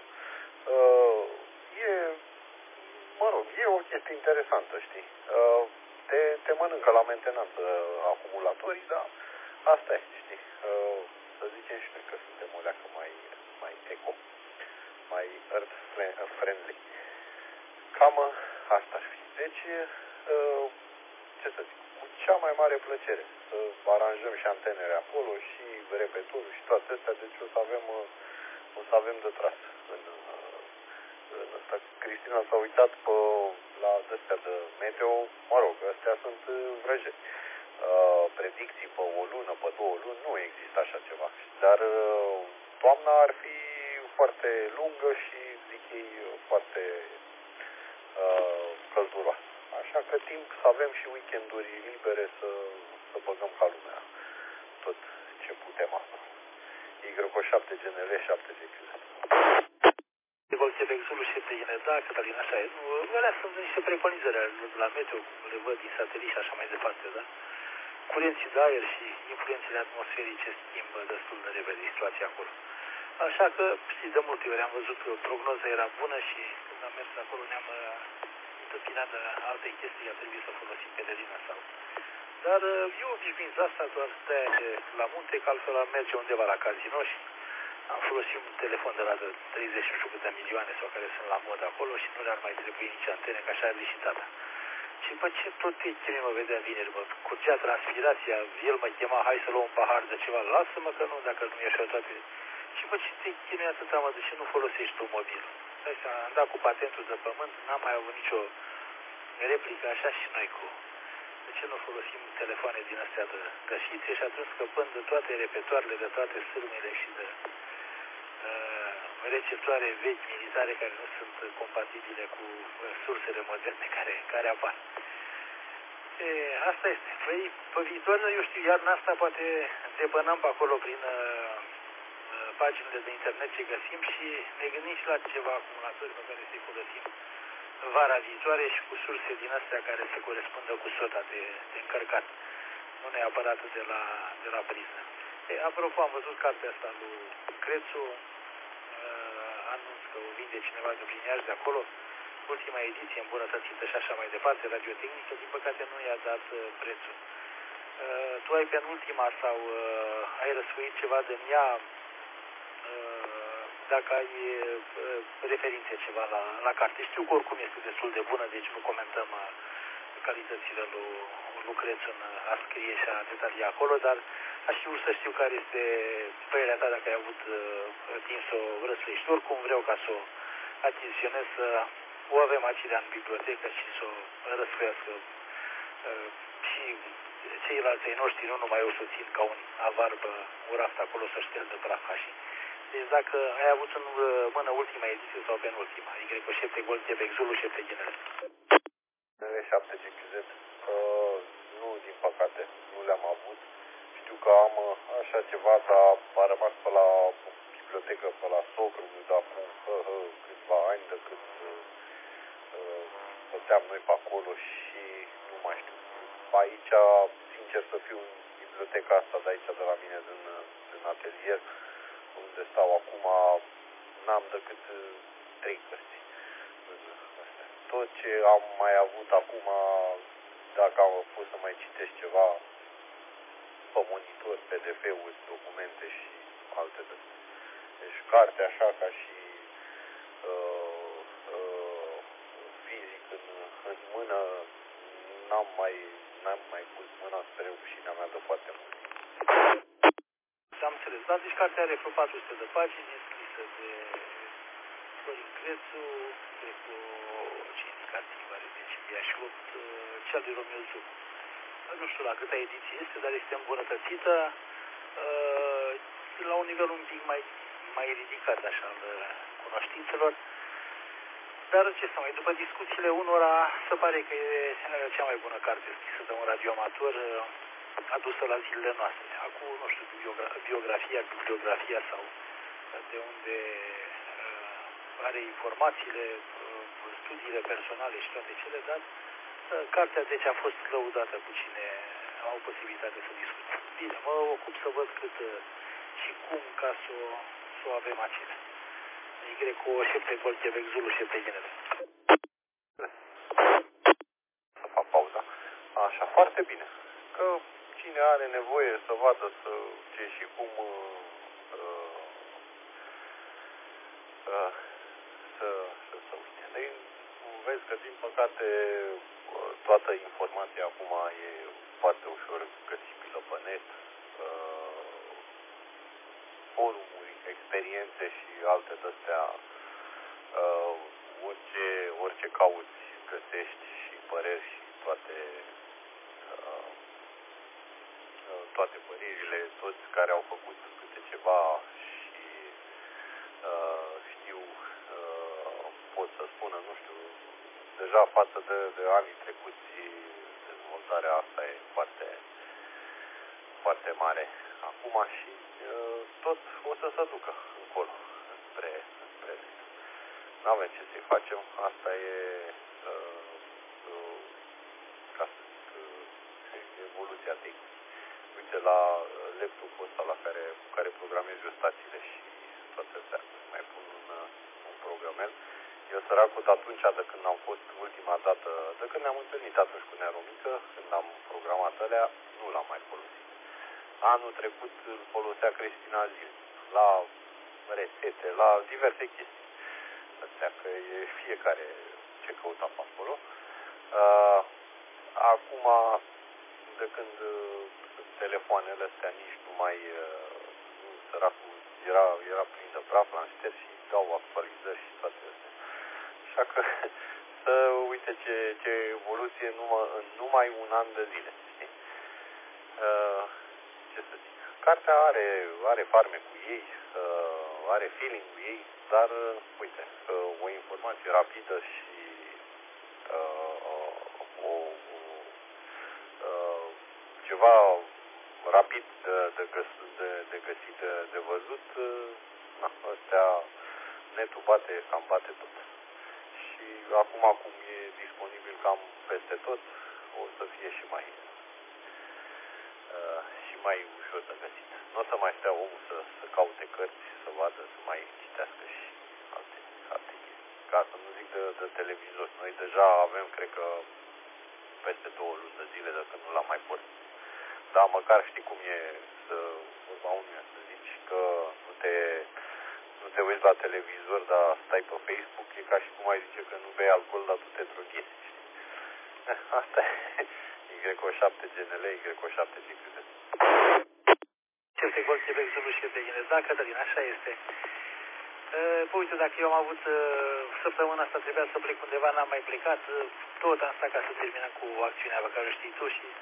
S3: e o chestie interesantă, știi, te mănâncă la mentenanță acumulatorii, dar asta e, știi, să zicem și noi că suntem o leacă mai eco, mai earth friendly. Cam asta ar fi. Deci, ce să zic, cu cea mai mare plăcere să aranjăm și antenele acolo și repetorul și toate astea, deci o să avem de tras în ăsta. Cristina s-a uitat la astea de meteo, mă rog, astea sunt vrăjeli. Predicții pe o lună, pe 2 luni, nu există așa ceva. Dar toamna ar fi foarte lungă și, zic ei, foarte călduroasă. Așa că timp să avem și weekenduri libere să băgăm ca lumea tot ce putem acum. Y7 GNL 7 GQZ.
S5: Quebec Zulu 7 GND, Cătălin, așa e. Alea sunt niște preconizări la meteo, le văd din satelit și așa mai departe, da? Curenții de aer și influențele atmosferice schimbă destul de repede situația acolo. Așa că, știi, de multe ori am văzut că prognoza era bună și când am mers acolo ne-am întâmpinat de alte chestii, a trebuit să folosim pelerină sau. Dar eu obișnuind asta doar de la munte, că altfel am merge undeva la casino și am folosit un telefon de la de 30 și câte milioane sau care sunt la mod acolo și nu le-ar mai trebui nici antene, că așa a zis și tata. Și după ce tot ce mă vedea vineri, mă curgea transpirația, el mă chema, hai să luăm un pahar de ceva, lasă-mă că nu, dacă nu e toate. Și după ce te chinui atâta, mă, de ce nu folosești tu mobilul? Am dat cu patentul de pământ, n-am mai avut nicio replică, așa și noi cu... De ce nu folosim telefoane din astea de gășițe și atunci scăpând de toate repetoarele, de toate sârmele și de receptoare vechi militare care nu sunt compatibile cu sursele moderne care apar. Asta este. Păi, pe viitor, eu știu, iarna asta poate debănăm pe acolo prin paginile de internet ce găsim și ne gândim și la ceva acumulatori pe care să-i folosim vara viitoare și cu surse din astea care se corespundă cu sota de încărcat, nu neapărat de la priză. Apropo, am văzut cartea asta lui Crețu, anunț că o vinde cineva de prin Iași de acolo, ultima ediție îmbunătățită și așa mai departe, radiotehnică, din păcate nu i-a dat prețul. Tu ai penultima sau ai răsfoit ceva din ea, dacă ai referințe ceva la carte. Știu că oricum este destul de bună, deci nu comentăm calitățile lui Crețu în a scrie și a detalia acolo, dar aș fi vrut să știu care este părerea ta dacă ai avut timp să o răsfoiești. Oricum vreau ca să o achiziționez, să o avem aici în bibliotecă și să o răsfoiască și ceilalți ai noștri, nu numai eu să țin ca un avar pe un raft acolo să șterg de praf așa. Deci dacă ai avut în mână ultima ediție sau penultima, Y7 Gold Quebec Zulu 7 GNL.
S3: 7 GQZ, nu, din păcate, nu le-am avut. Știu că am așa ceva, dar a rămas pe la bibliotecă, pe la socru, de acum câțiva ani, de cât stăteam noi pe acolo și nu mai știu. Aici, sincer să fiu, în biblioteca asta de aici, de la mine, din atelier, unde stau acum, n-am decât 3 cărți. Tot ce am mai avut acum, dacă am fost să mai citesc ceva pe monitor, PDF-uri, documente și alte de. Deci carte așa ca și fizic în mână, n-am mai pus mâna spre rușinea mea de foarte mult.
S5: Am înțeles, da? Deci cartea are vreo 400 de pagini, e scrisă de Florin Crețu, cred că o 5 indicativ are, deci Media și 8 cea lui Romeo Zoom. Nu știu la câta ediție este, dar este îmbunătățită la un nivel un pic mai ridicat așa al cunoștințelor. Dar ce să mai, după discuțiile unora, se pare că e cea mai bună carte scrisă de un radioamator adusă la zilele noastre. Acum, nu știu, bibliografia sau de unde are informațiile, studiile personale și toate cele, dar cartea deci a fost lăudată cu cine au posibilitate să discute. Bine, mă ocup să văd cât și cum ca să o avem acelea. Y, 7 Gol, Quebec, Zulu, 7 Genere.
S3: Să fac pauza. Așa, foarte bine. Că cine are nevoie să vadă ce și cum să uite. Deci, vezi că, din păcate, toată informația acum e foarte ușor găsibilă pe net. Forumuri, experiențe și alte de-astea, orice cauți găsești și păreri și toate părerile, toți care au făcut câte ceva și știu, pot să spună, nu știu, deja față de anii trecuți, dezvoltarea asta e foarte, foarte mare acum și tot o să se ducă încolo, spre n-avem ce să-i facem, asta e ca să zic, evoluția tehnică. Uite, la laptopul ăsta cu care programez eu stațiile și toate astea, mai pun un programel. Eu săracul de atunci, de când am fost ultima dată, de când ne-am întâlnit atunci cu Nearomică, când am programat alea, nu l-am mai folosit. Anul trecut îl folosea Cristina zilnic, la rețete, la diverse chestii. Astea că e fiecare ce căuta pe acolo. Acum, de când telefoanele astea nici nu mai, săracul era plin de praf, l-am șters și dau actualizări și toate astea. Așa că să uite ce evoluție în numai un an de zile, știi? Ce să zic? Cartea are farme cu ei, are feeling cu ei, dar uite, o informație rapidă și ceva rapid de găsit, de văzut, astea netul bate tot. Și acum cum e disponibil cam peste tot, o să fie și mai ușor de găsit. Nu o să mai stea omul să caute cărți, să vadă, să mai citească și alte chestii. Ca să nu zic de televizor. Noi deja avem, cred că, peste 2 luni de zile de când nu l-am mai pornit. Dar măcar știi cum e vorba unuia, să zici că nu te uiți la televizor, dar stai pe Facebook, e ca și cum ai zice că nu bei alcool, dar tu te droghezi, știi? Asta e Y7 GNL, Y7 GQZ.
S5: Ce Gol, Quebec, Zulu, 7 Genere. Da, Cătălin, așa este. Păi uite, dacă eu am avut săptămâna asta, trebuia să plec undeva, n-am mai plecat, tot am stat ca să terminăm cu acțiunea pe care o știi tu și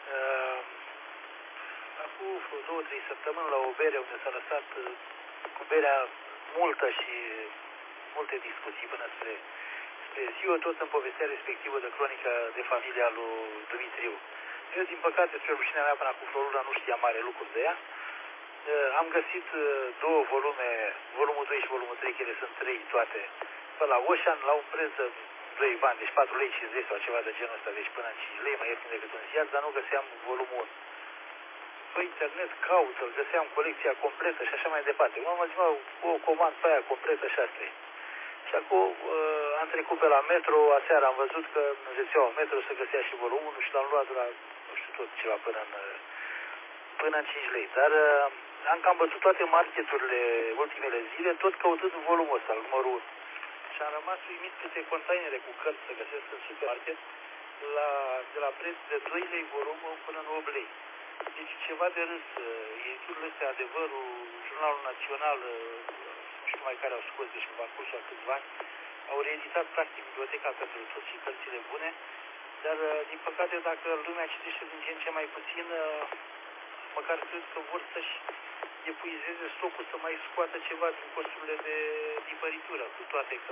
S5: acum 2-3 săptămâni la o bere unde s-a lăsat cu berea multă și multe discuții până spre ziua, tot în povestea respectivă de cronica de familia lui Dumitriu. Eu, din păcate, spre rușinea mea, până acum Florula nu știa mare lucruri de ea. Am găsit 2 volume, volumul 2 și volumul 3, că ele sunt 3 toate, pe la Ocean, la un preț de 2 bani, deci 4 lei 50 sau ceva de genul ăsta, deci până în 5 lei, mai ieftin decât un ziar, dar nu găseam volumul 1. Pe internet caut, îl găseam colecția completă și așa mai departe. M-am zis, o comand pe aia completă și asta e. Și acum am trecut pe la Metro, aseară am văzut că în rețeaua Metro se găsea și volumul 1 și l-am luat de la, nu știu, tot ceva până în 5 lei. Dar am cam văzut toate marketurile ultimele zile, tot căutând volumul ăsta, numărul 1. Și am rămas uimit câte containere cu cărți se găsesc în supermarket, de la preț de 2 lei volumul până în 8 lei. Deci ceva de râs, editurile astea, Adevărul, Jurnalul Național, nu știu mai care au scos, deci în parcursul a câțiva ani, au reeditat practic biblioteca pentru toți și cărțile bune, dar din păcate dacă lumea citește din ce în ce mai puțin, măcar cred că vor să-și epuizeze stocul să mai scoată ceva din costurile de tipăritură, cu toate că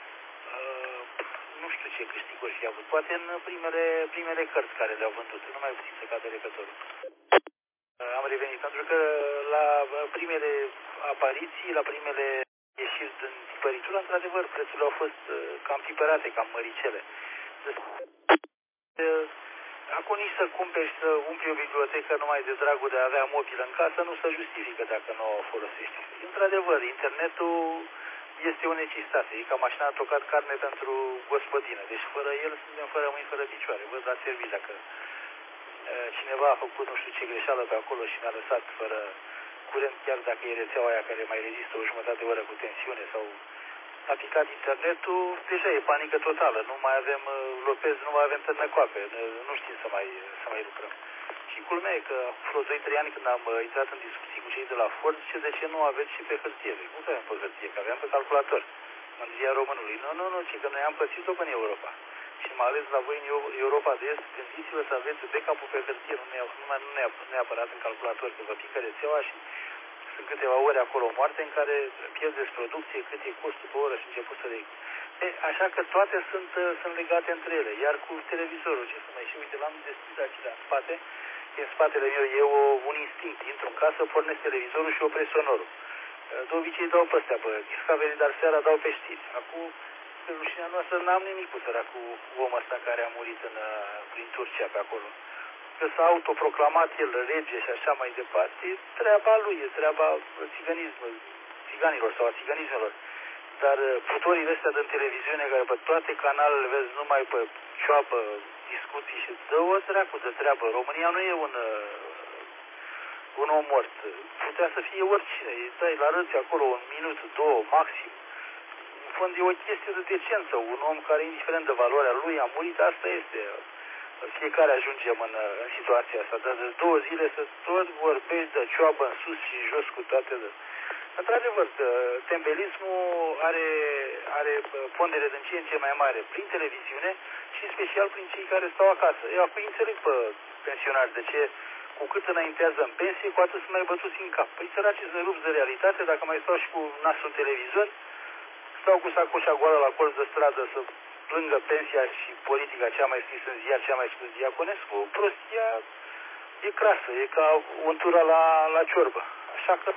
S5: nu știu ce câștiguri și-a avut. Poate în primele cărți care le-au vândut, nu mai puțin să cadă recătorul. Am revenit, pentru că la primele apariții, la primele ieșiri din tipăritură, într-adevăr, prețurile au fost cam tipărate, cam măricele. Acum nici să cumperi și să umpli o bibliotecă numai de dragul de a avea mobilă în casă nu se justifică dacă nu o folosești. Într-adevăr, internetul este o necesitate. E ca mașina a tocat carne pentru gospodină. Deci fără el suntem fără mâini, fără picioare. Vă dați servici dacă cineva a făcut nu știu ce greșeală pe acolo și ne-a lăsat fără curent, chiar dacă e rețeaua aia care mai rezistă o jumătate de oră cu tensiune sau a picat internetul, deja e panică totală. Nu mai avem lopez, nu mai avem târnăcoape, nu știm să mai lucrăm. Și culmea e că vreo 2-3 ani când am intrat în discuții cu cei de la Ford, zice, de ce nu aveți și pe hârtie? Nu că avem pe hârtie, că aveam pe calculator. În Ziua Românului. Nu, ci că noi am pățit-o în Europa. Și mai ales la voi în Europa de Est, gândiți-vă să aveți backup-ul pe hârtie, nu neapărat în calculator, că vă pică rețeaua și sunt câteva ore acolo moarte în care pierdeți producție, cât e costul pe oră și început să le... Așa că toate sunt legate între ele. Iar cu televizorul, ce să mai și uite, l-am deschis aici în spate, în spatele meu e un instinct. Intru în casă, pornesc televizorul și opresc sonorul. De obicei dau pe astea, pe Discovery, dar seara dau pe știri. Acum, pe rușinea noastră, n-am nimic cu săracul omul ăsta care a murit prin Turcia pe acolo. Că s-a autoproclamat el rege și așa mai departe, e treaba lui, e treaba țiganilor sau a țiganismelor. Dar putorile astea din televiziune, care pe toate canalele vezi numai pe cioabă, discuții și dă-o dracu de treabă. România nu e un om mort. Putea să fie oricine. Îi dai la râți acolo 1 minut, 2, maxim. În fond e o chestie de decență. Un om care, indiferent de valoarea lui, a murit, asta este. Fiecare ajungem în situația asta, dar de 2 zile să tot vorbești de cioabă în sus și jos cu toate de... Într-adevăr, tembelismul are pondere din ce în ce mai mare prin televiziune și special prin cei care stau acasă. Eu acum înțeleg pe pensionari de ce cu cât înaintează în pensie, cu atât sunt mai bătuți în cap. Păi săraci sunt rupți de realitate, dacă mai stau și cu nasul în televizor, stau cu sacoșa goală la colț de stradă să plângă pensia și politica cea mai scrisă în ziar, cea mai scrisă în Diaconescu, prostia e crasă, e ca untura la ciorbă. Așa că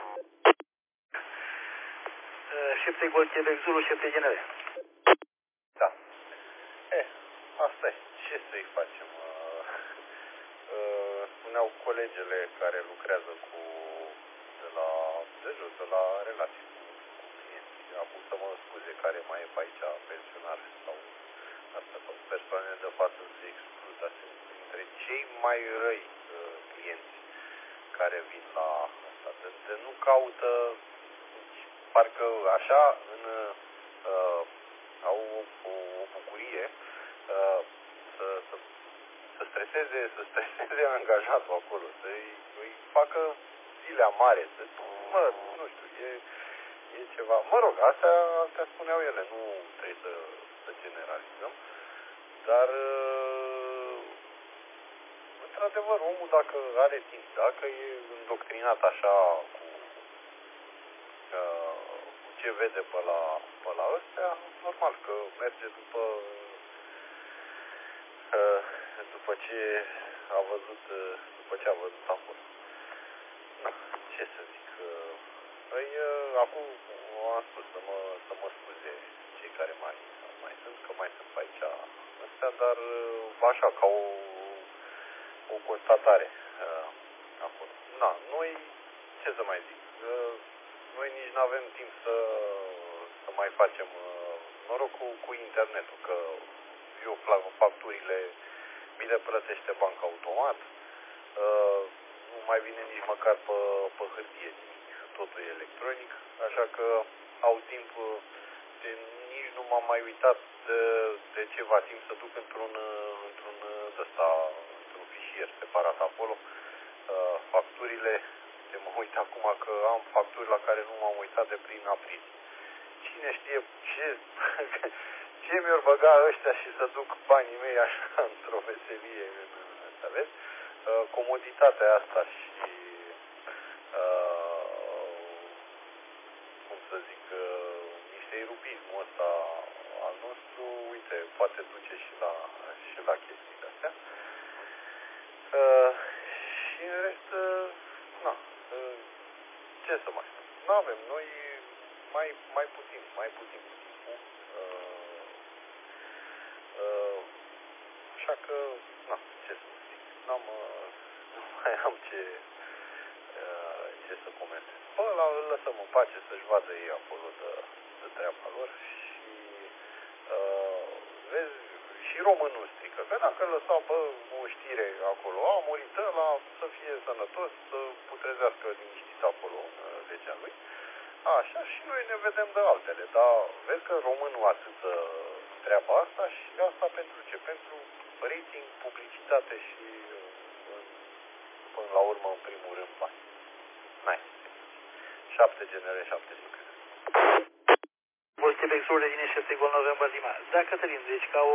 S5: șepte Gol Quebec Zulu, șepte genere.
S3: Da. Asta e. Ce să-i facem? Spuneau colegele care lucrează de la relații cu clienții. Acum să mă scuze care mai e pe aici pensionar sau persoane de față să se exclud, dar sunt dintre cei mai răi clienți care vin la asta. De nu caută, parcă așa au o bucurie să streseze angajatul acolo, să-i facă zilea mare, nu știu, e ceva. Mă rog, astea spuneau ele, nu trebuie să generalizăm, dar într-adevăr, omul dacă are timp, dacă e îndoctrinat așa cu ce vede pe la ăstea, normal că merge după ce a văzut acolo. Na, ce să zic, acum am spus să mă scuze cei care mai sunt, că mai sunt pe aici astea, dar așa, ca o constatare acolo. Na, noi, ce să mai zic, noi nici nu avem timp să mai facem noroc cu internetul, că eu facturile mi le plătește banca automat, nu mai vine nici măcar pe hârtie nimic, totul e electronic, așa că au timp, nici nu m-am mai uitat de ceva timp să duc într-un fișier separat acolo facturile. Mă uit acum că am facturi la care nu m-am uitat de prin aprilie. cine știe ce mi-or băga ăștia și să duc banii mei așa într-o veselie, înțeles? Comoditatea asta și cum să zic, nișteirubismul ăsta al nostru, uite, poate duce și la chestiile astea. Și în rest, ce să mai spun? Nu avem, noi mai puțin cu timpul. Așa că, ce să zic, nu mai am ce să comentez. Bă, îl lăsăm în pace să-și vadă ei acolo de treaba lor și vezi, și românul strică, că dacă lăsa, o știre acolo, a murit ăla, să fie sănătos, să putrezească liniștit acolo în legea lui. Așa, și noi ne vedem de altele, dar vezi că românul atâță treaba asta și asta pentru ce? Pentru rating, publicitate și până la urmă, în primul rând, bani. N-ai. 7 genere, 7 lucruri.
S5: Volte extraordinar din 6 gol November Lima. Da, Cătălin, deci ca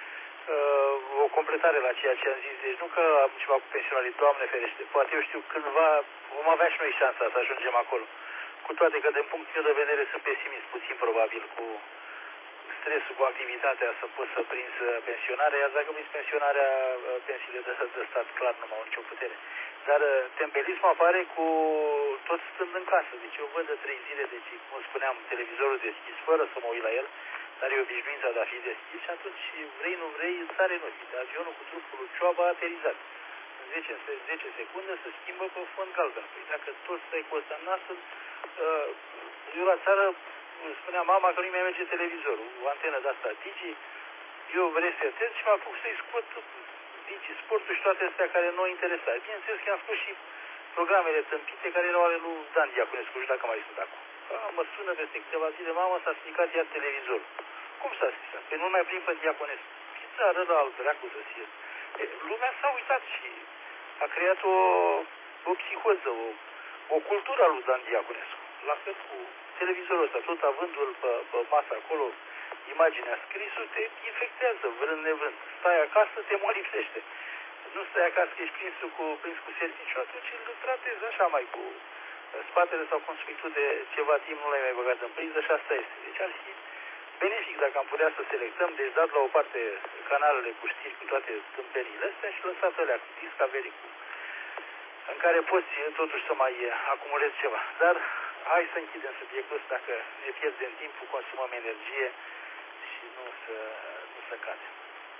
S5: o completare la ceea ce am zis, deci nu că am ceva cu pensionarii, Doamne ferește, poate eu știu cândva vom avea și noi șansa să ajungem acolo. Cu toate că din punctul meu de vedere sunt pesimist puțin probabil cu stresul, cu activitatea să poți să prinzi pensionarea, iar dacă prinzi pensionarea, pensiile de stat clar nu mai au nicio putere. Dar tempelismul apare cu tot stând în casă. Deci eu văd de 3 zile, deci cum spuneam, televizorul deschis, fără să mă uit la el, dar e obișnuința de a fi deschis și atunci vrei, nu vrei, îți sare în ochi. Avionul cu trupul lui Cioaba a aterizat. În 10 secunde se schimbă pe fond galben. Păi dacă tot stai cu ăsta în nasă, eu la țară spunea mama că nu-i mai merge televizorul, o antenă de-asta Digi, eu resetez și mă apuc să-i scot Digi, sportul și toate astea care nu interesat. Bineînțeles că am scos și programele tâmpite care erau ale lui Dan Diaconescu, nu știu dacă mai sunt acum. Mă sună peste câteva zile, mama, s-a stricat iar televizorul. Cum s-a stricat? Păi nu mai plin pe Diaconescu. Țară la alt dracu să fie. Lumea s-a uitat și a creat o psihoză, o cultură a lui Dan Diaconescu. La fel cu televizorul ăsta, tot avându-l pe masă acolo, imaginea scrisul, te infectează, vrând nevând. Stai acasă, te molipsește. Nu stai acasă că ești prins cu serviciu, atunci îl tratezi așa mai cu spatele sau cum spui tu de ceva timp, nu l-ai mai băgat în priză și asta este. Deci ar fi benefic dacă am putea să selectăm, deci dat la o parte canalele cu știri cu toate tâmpeniile astea și lăsat alea cu Discovery în care poți totuși să mai acumulezi ceva. Dar hai să închidem subiectul ăsta, dacă ne pierdem timpul, consumăm energie și nu să cadem.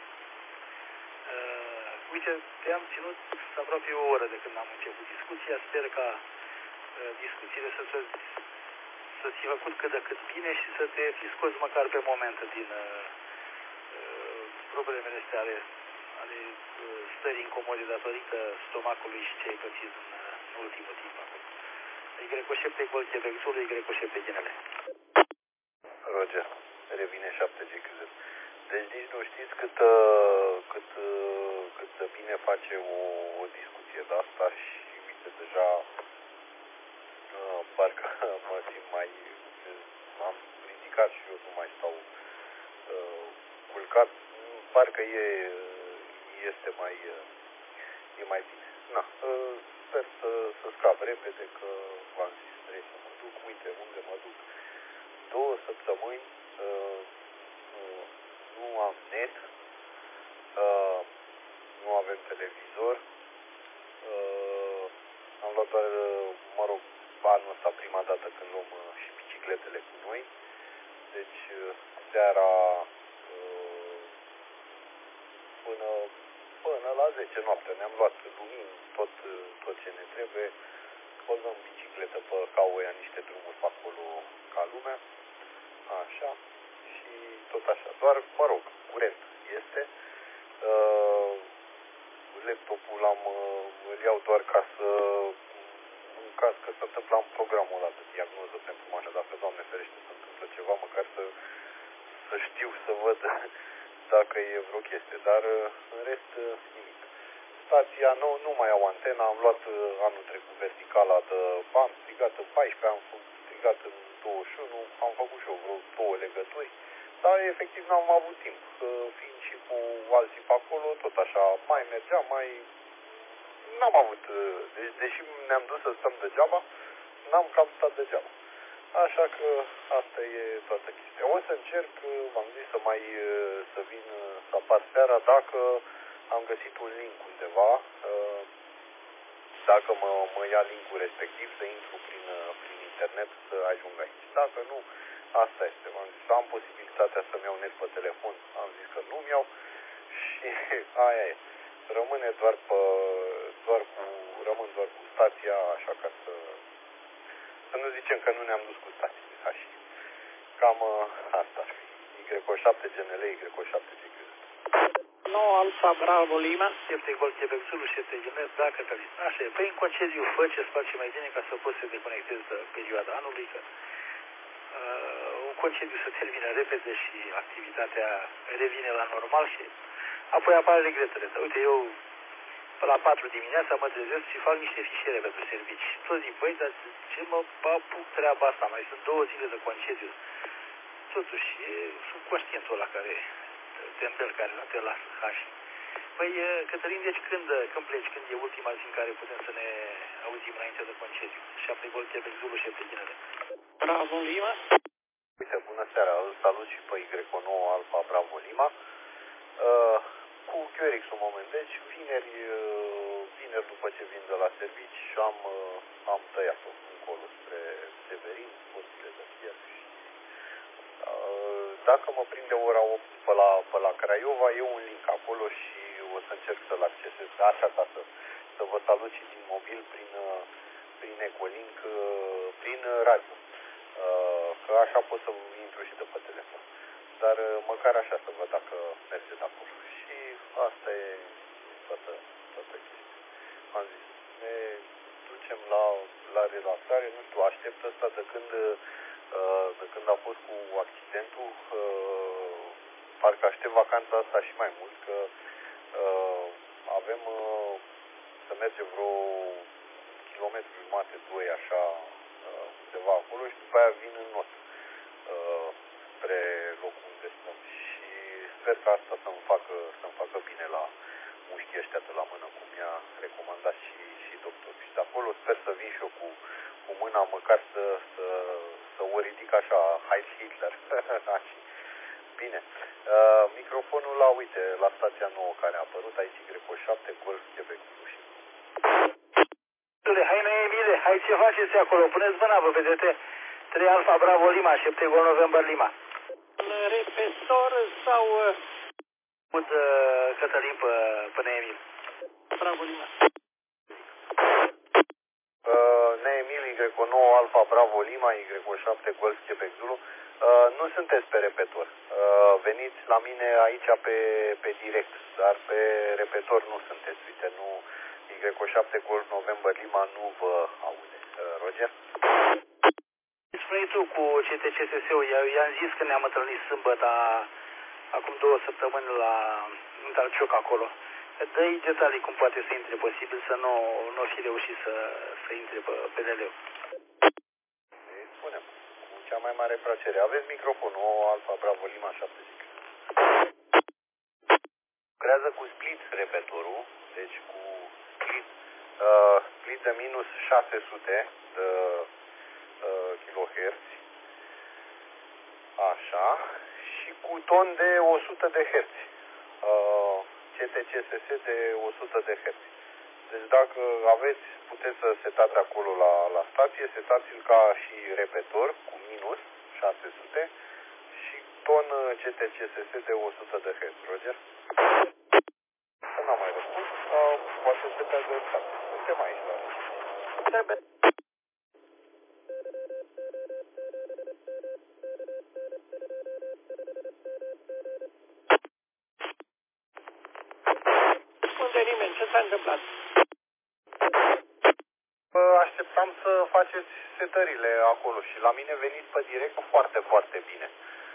S5: Uite, te-am ținut aproape o oră de când am început discuția. Sper ca discuțiile să ți făcut cât de cât bine și să te fi scos măcar pe moment din problemele astea ale stării incomode datorită stomacului și ce ai pățit în ultimul timp acolo. Y7 Gol Quebec Zulu, Y7 Ginele.
S3: Roger, revine 7G cât. Deci nici nu știți cât de bine face o discuție de asta și uite, deja parcă mă simt mai... am ridicat și eu, nu mai stau culcat, parcă este mai bine. Na, sper să scap repede, că v-am zis, trebuie să mă duc, uite unde mă duc. 2 săptămâni nu am net, nu avem televizor, am luat doar, anul ăsta prima dată când luăm și bicicletele cu noi, deci seara până la 10 noaptea ne-am luat lumini, tot ce ne trebuie, pozăm bicicletă pe Cauia, niște drumuri pe acolo ca lumea, așa, și tot așa, doar, curent este. Laptopul îl iau doar ca să, în caz că se întâmplă în programul ăla de diagnoză pentru mașa, dacă, Doamne ferește, se întâmplă ceva, măcar să știu, să văd dacă e vreo chestie, dar în rest nimic. Stația nu mai au antena, am luat anul trecut verticala am strigat în 14, am strigat în 21, am făcut și eu vreo 2 legături, dar efectiv n-am avut timp, fiind și cu alții pe acolo, tot așa, mai mergea, n-am avut, deci, deși ne-am dus să stăm degeaba, n-am cam stat degeaba. Așa că asta e toată chestia. O să încerc, v-am zis, să vin, să apar seara, dacă am găsit un link undeva, dacă mă ia linkul respectiv, să intru prin internet să ajung aici. Dacă nu, asta este. V-am zis, am posibilitatea să-mi iau net pe telefon, am zis că nu-mi iau și aia e. Rămân doar cu stația, așa ca să nu zicem că nu ne-am dus cu stații. Așa. Cam asta ar fi. Y7 GNL, Y7 GQ.
S5: 9 Alfa Bravo Lima, este Gol Quebec Zulu și este GNL, da, Cătălin. Așa e, păi în concediu fă ce-ți face mai bine ca să poți să te conectezi de perioada anului, că un concediu să termină repede și activitatea revine la normal și apoi apar regretele. Uite, eu pe la 4 dimineața mă trezesc și fac niște fișiere pentru servici. Toți zic, băi, dar ce mă apuc treaba asta? Mai sunt 2 zile de concediu. Totuși, e subconștientul ăla care tembel care nu te lasă hași. Păi, Cătălin, deci când pleci, când e ultima zi în care putem să ne auzim înainte de concediu? 7 Gol Quebec Zulu, 7 Ginele. Bravo Lima.
S3: Uite, bună seara, îl salut și pe Y9 Alfa Bravo Lima. Cu QRX un moment, deci vineri după ce vin de la servici am tăiat-o încolo spre Severin, postile de fier și dacă mă prinde ora 8 pe la Craiova, e un link acolo și o să încerc să-l accesez așa ca să vă salut și din mobil prin Ecolink, prin radio. Că așa pot să intru și de pe telefon. Dar măcar așa să văd dacă merge de acolo. Și asta e toată chestia. Am zis, ne ducem la relaxare, nu știu, aștept ăsta de când a fost cu accidentul, parcă aștept vacanța asta și mai mult, că avem să mergem vreo kilometru jumate, 2 așa, undeva acolo și după aia vin în not spre locul unde stăm și sper că asta să-mi facă bine la mușchii ăștia de la mână, cum mi-a recomandat și doctorul. Și de acolo sper să vin și eu cu mâna, măcar să o ridic așa, Heil Hitler. Bine. Microfonul la stația nouă care a apărut aici, Y7, Golf Quebec Zulu.
S5: Hai, Emile, hai, ce faceți acolo? Puneți mâna pe PDT. 3 Alfa Bravo Lima, 7 Gol November Lima. Repetor sau... Cătălin pe Neemil. Bravo Lima.
S3: Neemil, Y9 Alfa Bravo Lima, Y7 Golf Quebec Zulu. Nu sunteți pe repetor. Veniți la mine aici pe direct, dar pe repetor nu sunteți. Uite, nu... Y7 Golf November Lima nu vă aude. Roger?
S5: Spune-i tu cu CTCSS-ul, i-am zis că ne-am întâlnit sâmbătă, acum 2 săptămâni în Talcioc acolo. Dă-i detalii cum poate să intre, posibil să nu fi reușit să intre pe PDL-ul.
S3: Îi spunem, cu cea mai mare plăcere. Aveți microfonul, Alfa Bravo Lima 7 zic. Lucrează cu split repetorul, deci cu split de minus 600 de kHz, așa, și cu ton de 100 de Hz, CTCSS de 100 de Hz. Deci dacă aveți, puteți să setați acolo la stație, setați-l ca și repetor cu minus 600 și ton CTCSS de 100 de Hz. Roger? Să n-am mai răspuns, poate setează exact. Suntem aici, dar trebuie.
S5: Unde nimeni, ce s-a întâmplat?
S3: Așteptam să faceți setările acolo și la mine veniți pe direct foarte, foarte bine.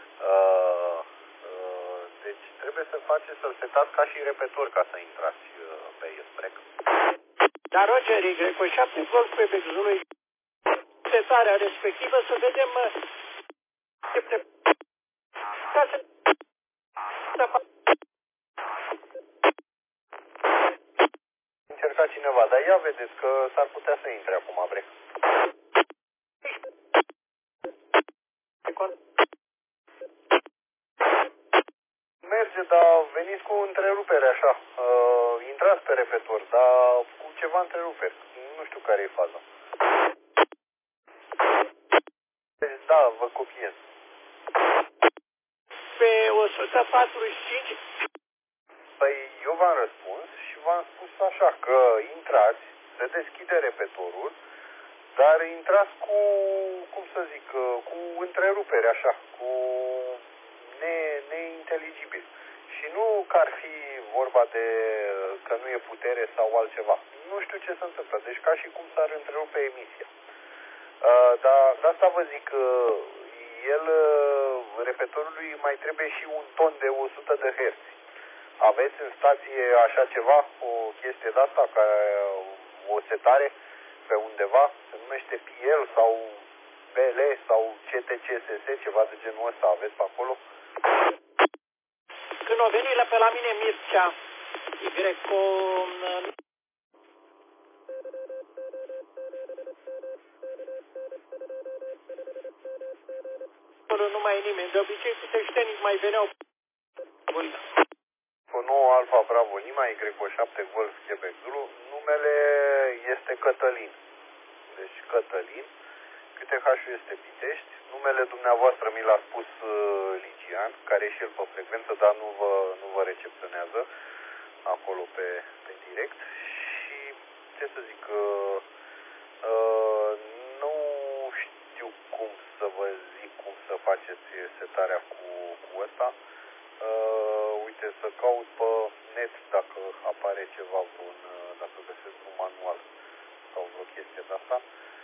S3: Deci trebuie să-l setați ca și repetor ca să intrați pe el.
S5: Dar Roger, Y7 Golf Quebec Zulu
S6: setarea respectivă, să vedem ca să
S3: încerca cineva, dar ia vedeți că s-ar putea să intre acum, bre. Merge, dar veniți cu întrerupere așa. Intrați pe repetor, dar cu ceva întreruperi. Nu știu care e faza. Deci, da, vă copiez.
S6: pe 145.
S3: Păi eu v-am răspuns și v-am spus așa că intrați, se deschide repetorul, dar intrați cu, cum să zic, cu întrerupere așa, cu neinteligibil. Și nu că ar fi vorba de că nu e putere sau altceva. Nu știu ce se întâmplă, deci ca și cum s-ar întrerupe emisia. Dar de asta vă zic că repetorului mai trebuie și un ton de 100 de Hz. Aveți în stație așa ceva, o chestie de asta, ca o setare pe undeva, se numește PL sau BL sau CTCSS, ceva de genul ăsta, aveți pe acolo?
S6: Când o venit pe la mine Mircea, nu mai e nimeni. De obicei, puteștenii mai veneau.
S3: Cu 9 Alfa Bravo Lima, Y7 Golf Quebec Zulu, numele este Cătălin. Deci Cătălin, QTH-ul este Pitești, numele dumneavoastră mi l-a spus Ligian, care e și el pe frecvență, dar nu vă recepționează acolo pe direct. Și ce să zic, nu știu cum să vă zic cum să faceți setarea cu ăsta. Uite, să caut pe net dacă apare ceva dacă găsesc un manual sau vreo chestie de asta.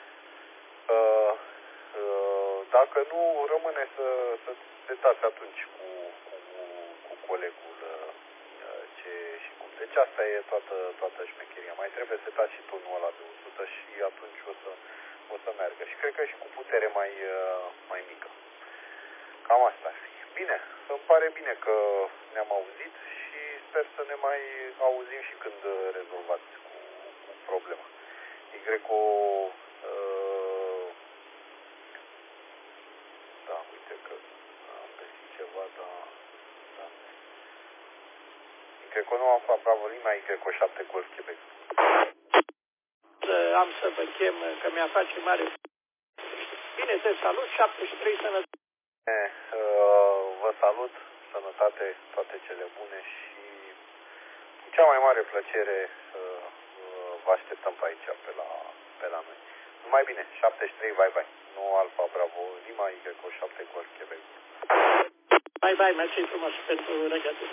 S3: Dacă nu, rămâne să setați atunci cu colegul ce și cum. Deci asta e toată șmecheria. Mai trebuie setat și tonul ăla de 100 și atunci o să meargă. Și cred că și cu putere mai mică. Cam asta ar fi. Bine, îmi pare bine că ne-am auzit și sper să ne mai auzim și când rezolvați cu problema. Da, uite că am găsit ceva, dar... Y9 Alfa Bravo Lima, Y7 Golf Quebec.
S6: Am să vă chem, că mi-a face mare... Bine, te salut, 73 sănătate.
S3: Vă salut, sănătate, toate cele bune și cu cea mai mare plăcere vă așteptăm pe aici, pe la noi. Numai bine, 73, bye. 9 Alfa Bravo Lima, Y7 Golf Quebec.
S6: Bye, mersi frumos pentru regături.